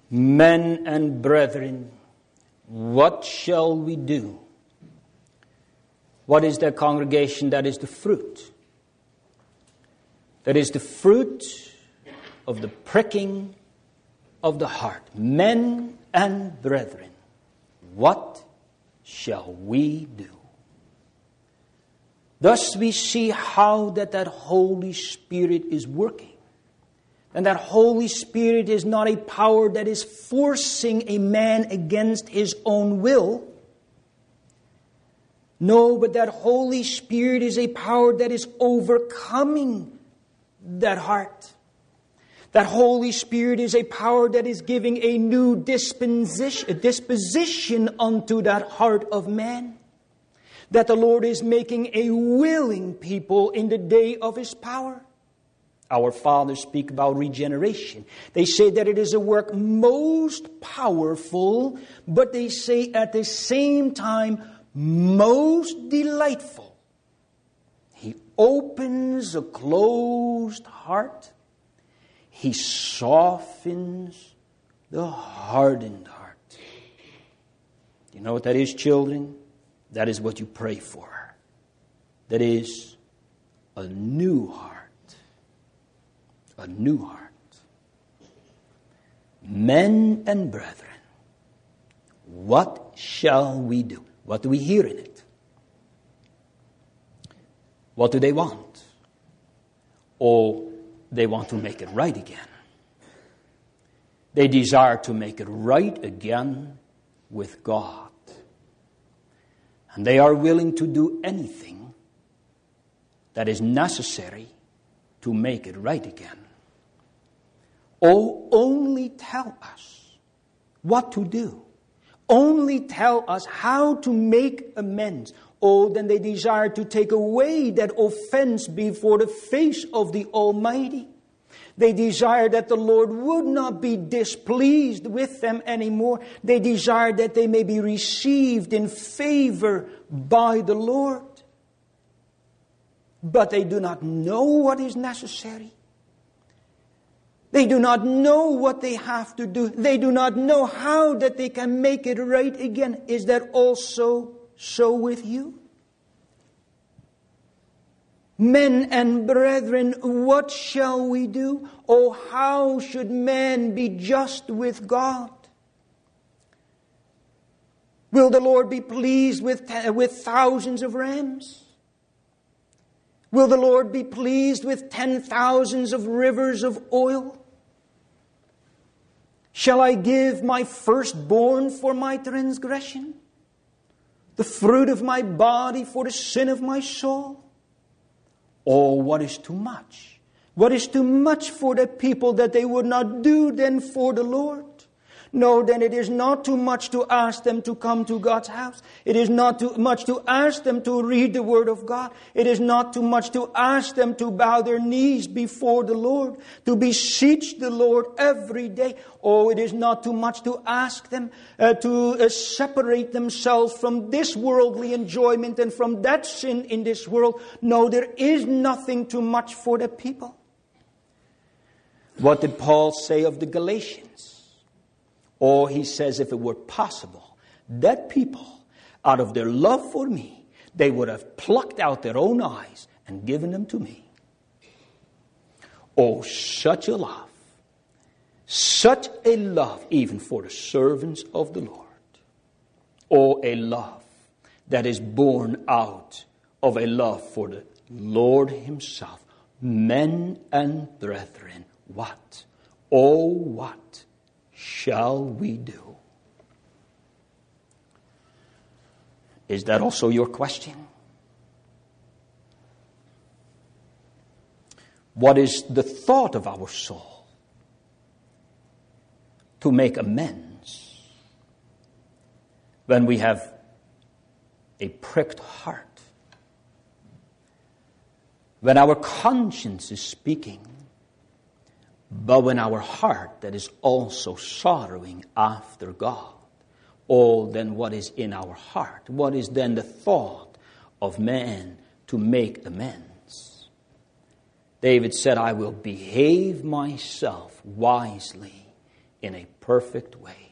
Men and brethren, what shall we do? What is the congregation? That is the fruit. That is the fruit of the pricking of the heart. Men and brethren, what shall we do? Thus we see how that Holy Spirit is working. And that Holy Spirit is not a power that is forcing a man against his own will. No, but that Holy Spirit is a power that is overcoming that heart. That Holy Spirit is a power that is giving a new disposition unto that heart of man. That the Lord is making a willing people in the day of His power. Our fathers speak about regeneration. They say that it is a work most powerful, but they say at the same time most delightful. He opens a closed heart. He softens the hardened heart. You know what that is, children? That is what you pray for. That is a new heart. A new heart. Men and brethren, what shall we do? What do we hear in it? What do they want? Oh, they want to make it right again. They desire to make it right again with God. And they are willing to do anything that is necessary to make it right again. Oh, only tell us what to do. Only tell us how to make amends. Oh, then they desire to take away that offense before the face of the Almighty. They desire that the Lord would not be displeased with them anymore. They desire that they may be received in favor by the Lord. But they do not know what is necessary. They do not know what they have to do. They do not know how that they can make it right again. Is that also so with you? Men and brethren, what shall we do? Oh, how should man be just with God? Will the Lord be pleased with thousands of rams? Will the Lord be pleased with 10,000s of rivers of oil? Shall I give my firstborn for my transgression? The fruit of my body for the sin of my soul? Oh, what is too much? What is too much for the people that they would not do then for the Lord? No, then it is not too much to ask them to come to God's house. It is not too much to ask them to read the Word of God. It is not too much to ask them to bow their knees before the Lord, to beseech the Lord every day. Oh, it is not too much to ask them to separate themselves from this worldly enjoyment and from that sin in this world. No, there is nothing too much for the people. What did Paul say of the Galatians? Or he says, if it were possible, that people, out of their love for me, they would have plucked out their own eyes and given them to me. Oh, such a love even for the servants of the Lord. Oh, a love that is born out of a love for the Lord Himself. Men and brethren, what? Oh, what shall we do? Is that also your question? What is the thought of our soul to make amends when we have a pricked heart? When our conscience is speaking, but when our heart that is also sorrowing after God, oh, then what is in our heart? What is then the thought of man to make amends? David said, I will behave myself wisely in a perfect way.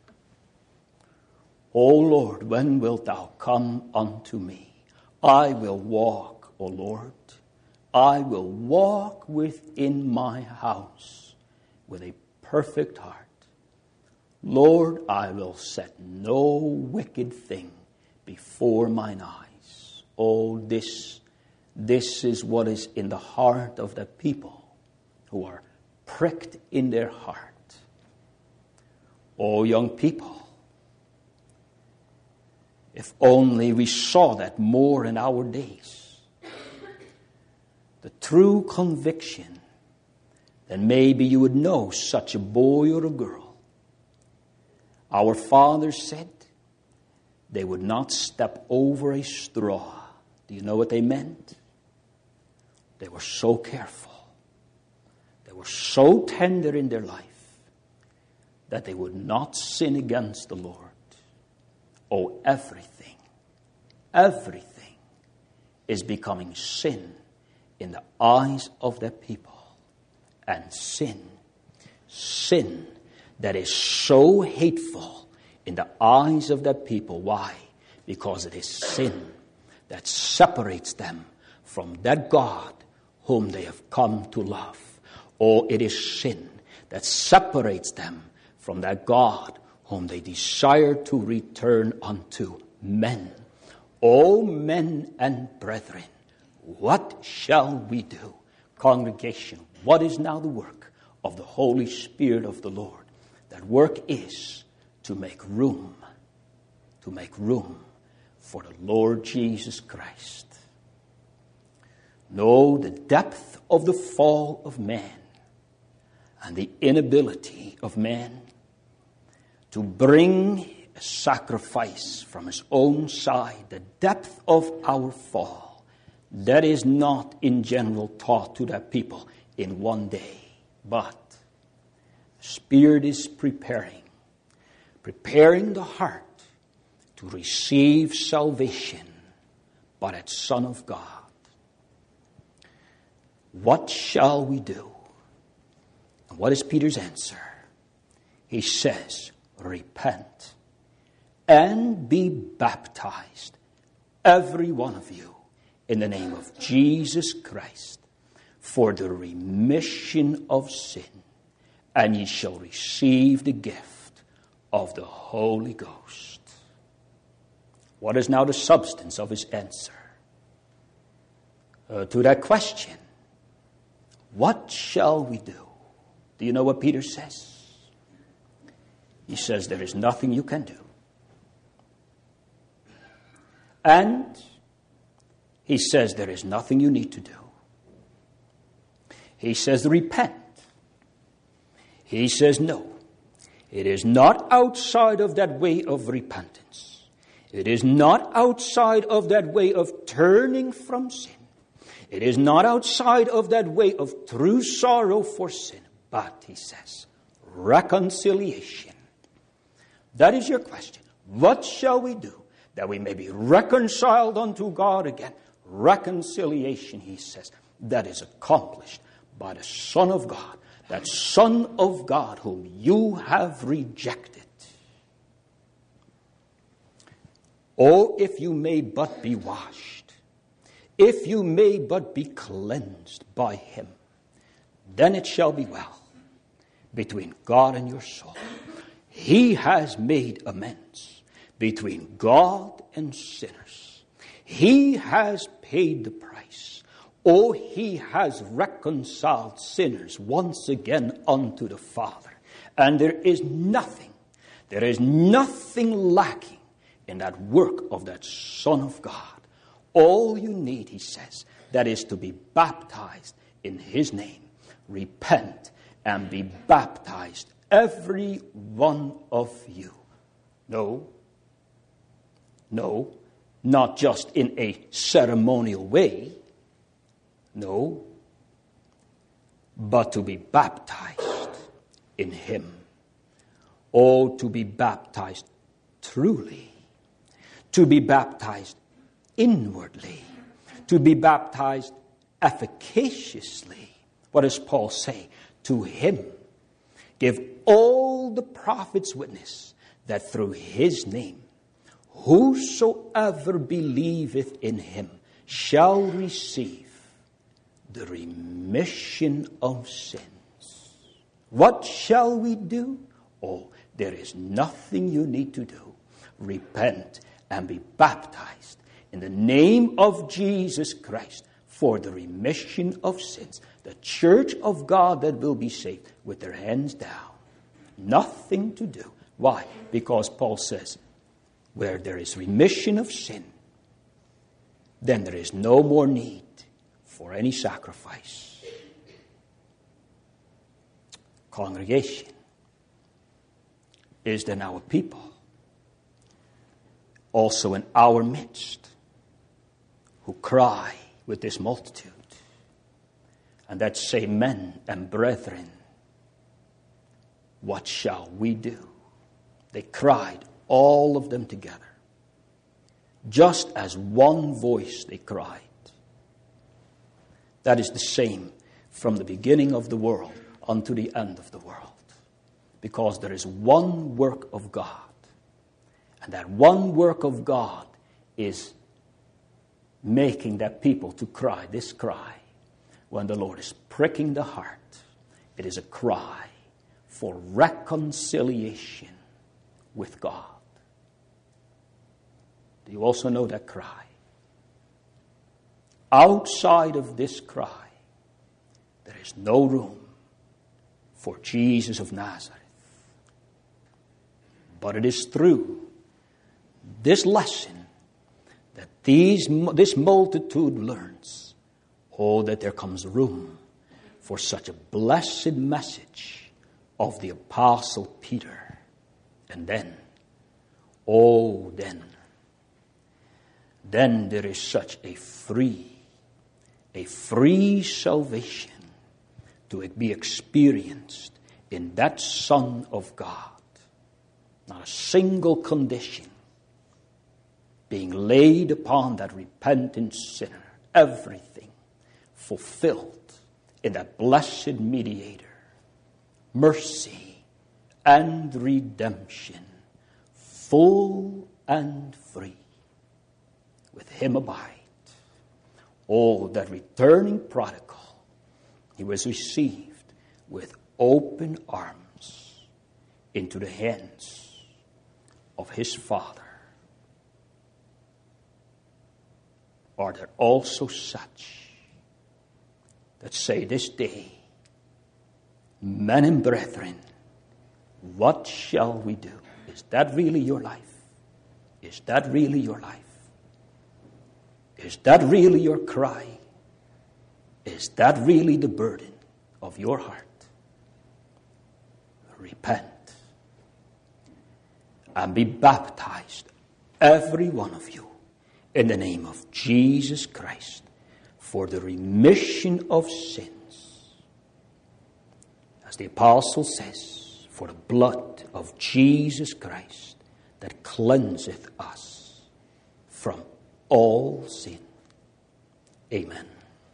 O Lord, when wilt thou come unto me? I will walk, O Lord. I will walk within my house with a perfect heart. Lord, I will set no wicked thing before mine eyes. Oh, this is what is in the heart of the people who are pricked in their heart. Oh, young people, if only we saw that more in our days, the true conviction, then maybe you would know such a boy or a girl. Our fathers said they would not step over a straw. Do you know what they meant? They were so careful. They were so tender in their life that they would not sin against the Lord. Oh, everything is becoming sin in the eyes of the people. And sin that is so hateful in the eyes of the people. Why? Because it is sin that separates them from that God whom they have come to love. Or it is sin that separates them from that God whom they desire to return unto. Men, O men and brethren, what shall we do? Congregation, what is now the work of the Holy Spirit of the Lord? That work is to make room for the Lord Jesus Christ. Know the depth of the fall of man and the inability of man to bring a sacrifice from his own side. The depth of our fall, that is not in general taught to the people in one day. But the Spirit is preparing the heart to receive salvation by that Son of God. What shall we do? And what is Peter's answer? He says, repent and be baptized, every one of you, in the name of Jesus Christ, for the remission of sin, and ye shall receive the gift of the Holy Ghost. What is now the substance of his answer to that question? What shall we do? Do you know what Peter says? He says there is nothing you can do. And he says there is nothing you need to do. He says repent. He says no. It is not outside of that way of repentance. It is not outside of that way of turning from sin. It is not outside of that way of true sorrow for sin. But, he says, reconciliation. That is your question. What shall we do that we may be reconciled unto God again? Reconciliation, he says, that is accomplished by the Son of God. That Son of God whom you have rejected. Oh, if you may but be washed, if you may but be cleansed by him, then it shall be well between God and your soul. He has made amends between God and sinners. He has paid the price. Oh, he has reconciled sinners once again unto the Father. And there is nothing lacking in that work of that Son of God. All you need, he says, that is to be baptized in his name. Repent and be baptized, every one of you. No, not just in a ceremonial way. No, but to be baptized in him. Oh, to be baptized truly. To be baptized inwardly. To be baptized efficaciously. What does Paul say? To him give all the prophets witness that through his name, whosoever believeth in him shall receive the remission of sins. What shall we do? Oh, there is nothing you need to do. Repent and be baptized in the name of Jesus Christ for the remission of sins. The church of God that will be saved with their hands down. Nothing to do. Why? Because Paul says, where there is remission of sin, then there is no more need for any sacrifice. Congregation is then our people, also in our midst, who cry with this multitude, and that say, men and brethren, what shall we do? They cried, all of them together. Just as one voice they cried. That is the same from the beginning of the world unto the end of the world. Because there is one work of God. And that one work of God is making that people to cry this cry. When the Lord is pricking the heart, it is a cry for reconciliation with God. Do you also know that cry? Outside of this cry, there is no room for Jesus of Nazareth. But it is through this lesson that this multitude learns, oh, that there comes room for such a blessed message of the Apostle Peter. And then, oh, then there is such a free salvation to be experienced in that Son of God. Not a single condition being laid upon that repentant sinner. Everything fulfilled in that blessed mediator. Mercy and redemption, full and free. With him abide. Oh, that returning prodigal, he was received with open arms into the hands of his Father. Are there also such that say this day, men and brethren, what shall we do? Is that really your life? Is that really your life? Is that really your cry? Is that really the burden of your heart? Repent and be baptized, every one of you, in the name of Jesus Christ, for the remission of sins. As the apostle says, for the blood of Jesus Christ that cleanseth us from all sin. Amen.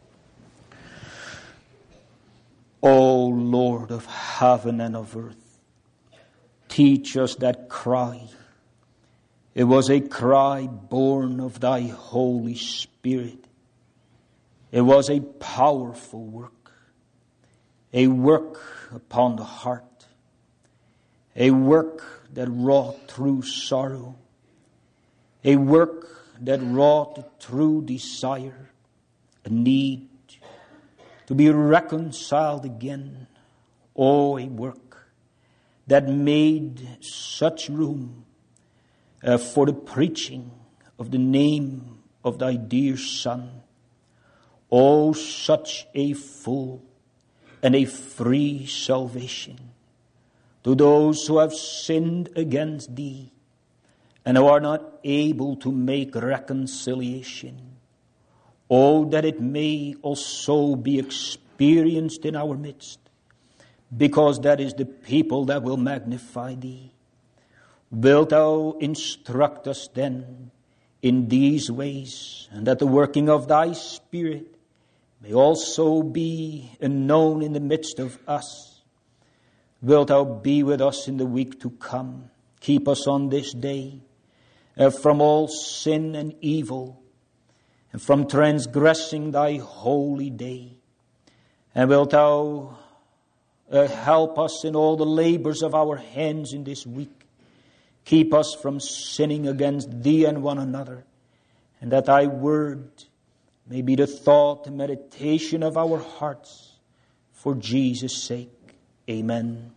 O Lord of heaven and of earth, teach us that cry. It was a cry born of thy Holy Spirit. It was a powerful work, a work upon the heart, a work that wrought through sorrow, a work that wrought a true desire, a need to be reconciled again. Oh, a work that made such room for the preaching of the name of thy dear Son. Oh, such a full and a free salvation to those who have sinned against thee and who are not able to make reconciliation. Oh, that it may also be experienced in our midst, because that is the people that will magnify thee. Wilt thou instruct us then in these ways, and that the working of thy Spirit may also be known in the midst of us, Wilt thou be with us in the week to come? Keep us on this day from all sin and evil, and from transgressing thy holy day. And wilt thou help us in all the labors of our hands in this week. Keep us from sinning against thee and one another, and that thy word may be the thought and meditation of our hearts. For Jesus' sake. Amen.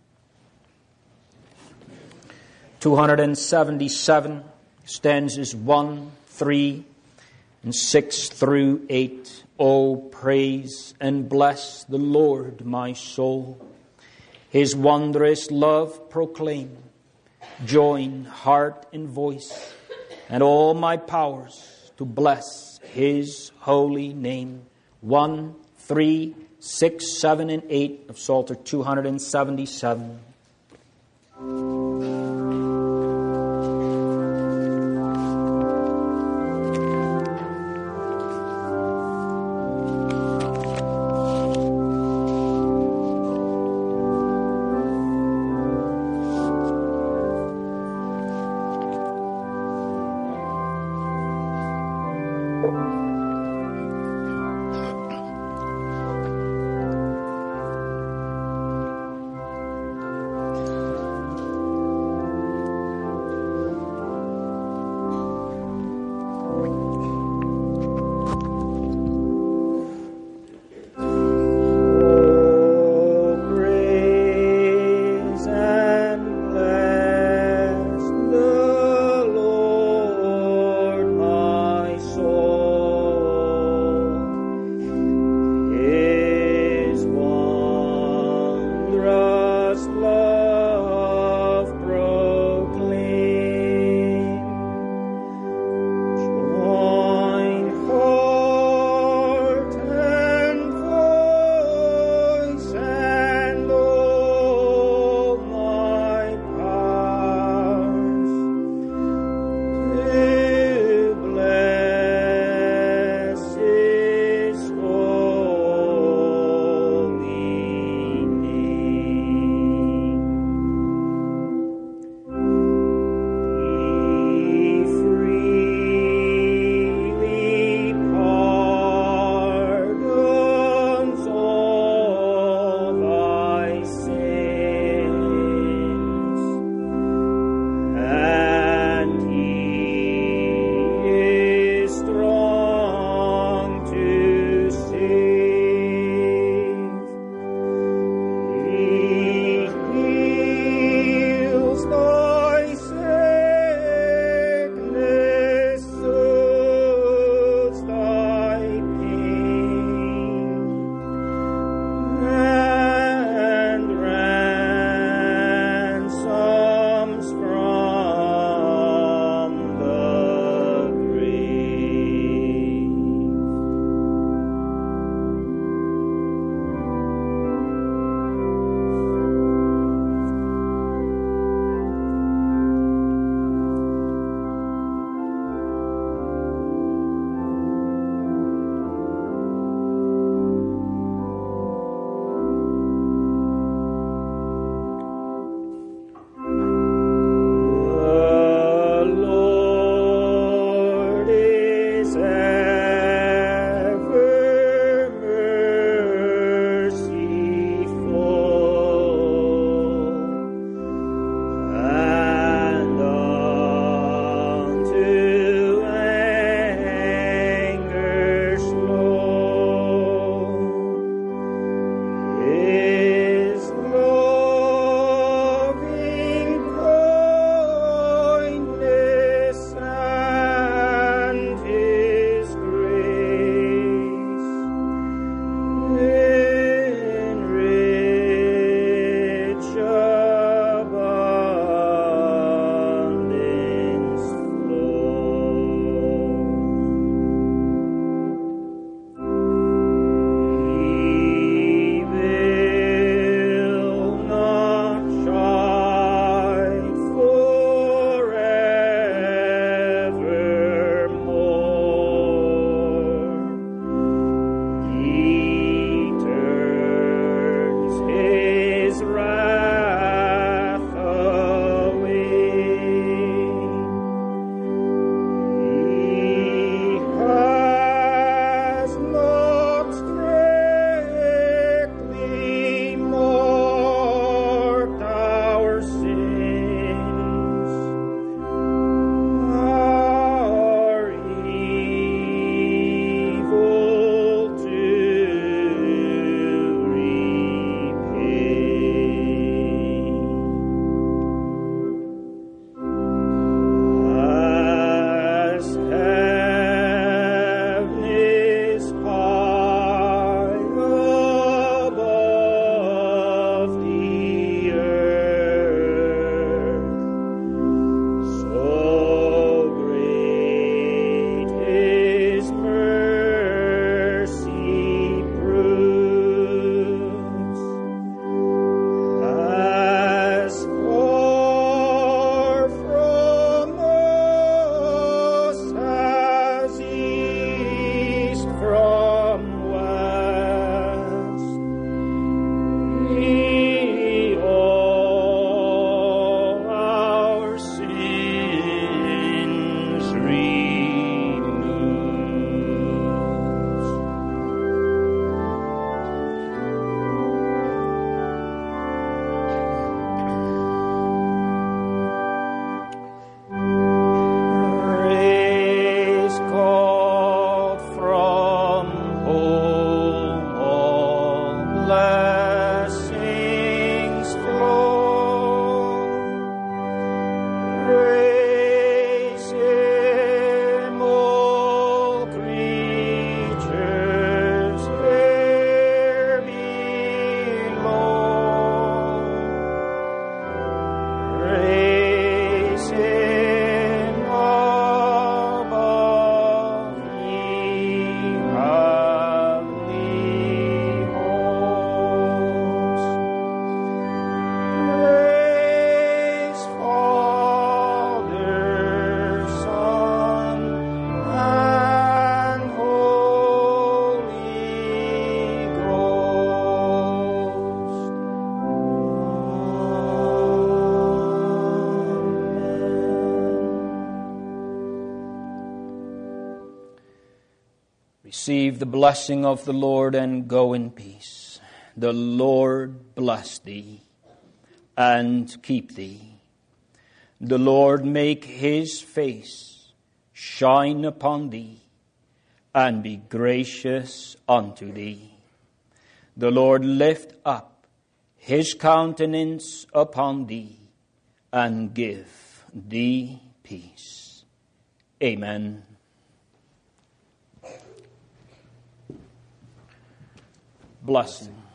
277, stanzas 1, 3, and 6 through 8. Oh, praise and bless the Lord, my soul. His wondrous love proclaim. Join heart and voice and all my powers to bless His holy name. 1, 3, 6, 7, and 8 of Psalter 277. in above ye heavenly hosts. Praise Father, Son, and Holy Ghost. Receive the blessing of the Lord and go in peace. The Lord bless thee and keep thee. The Lord make his face shine upon thee and be gracious unto thee. The Lord lift up his countenance upon thee and give thee peace. Amen. Blessing.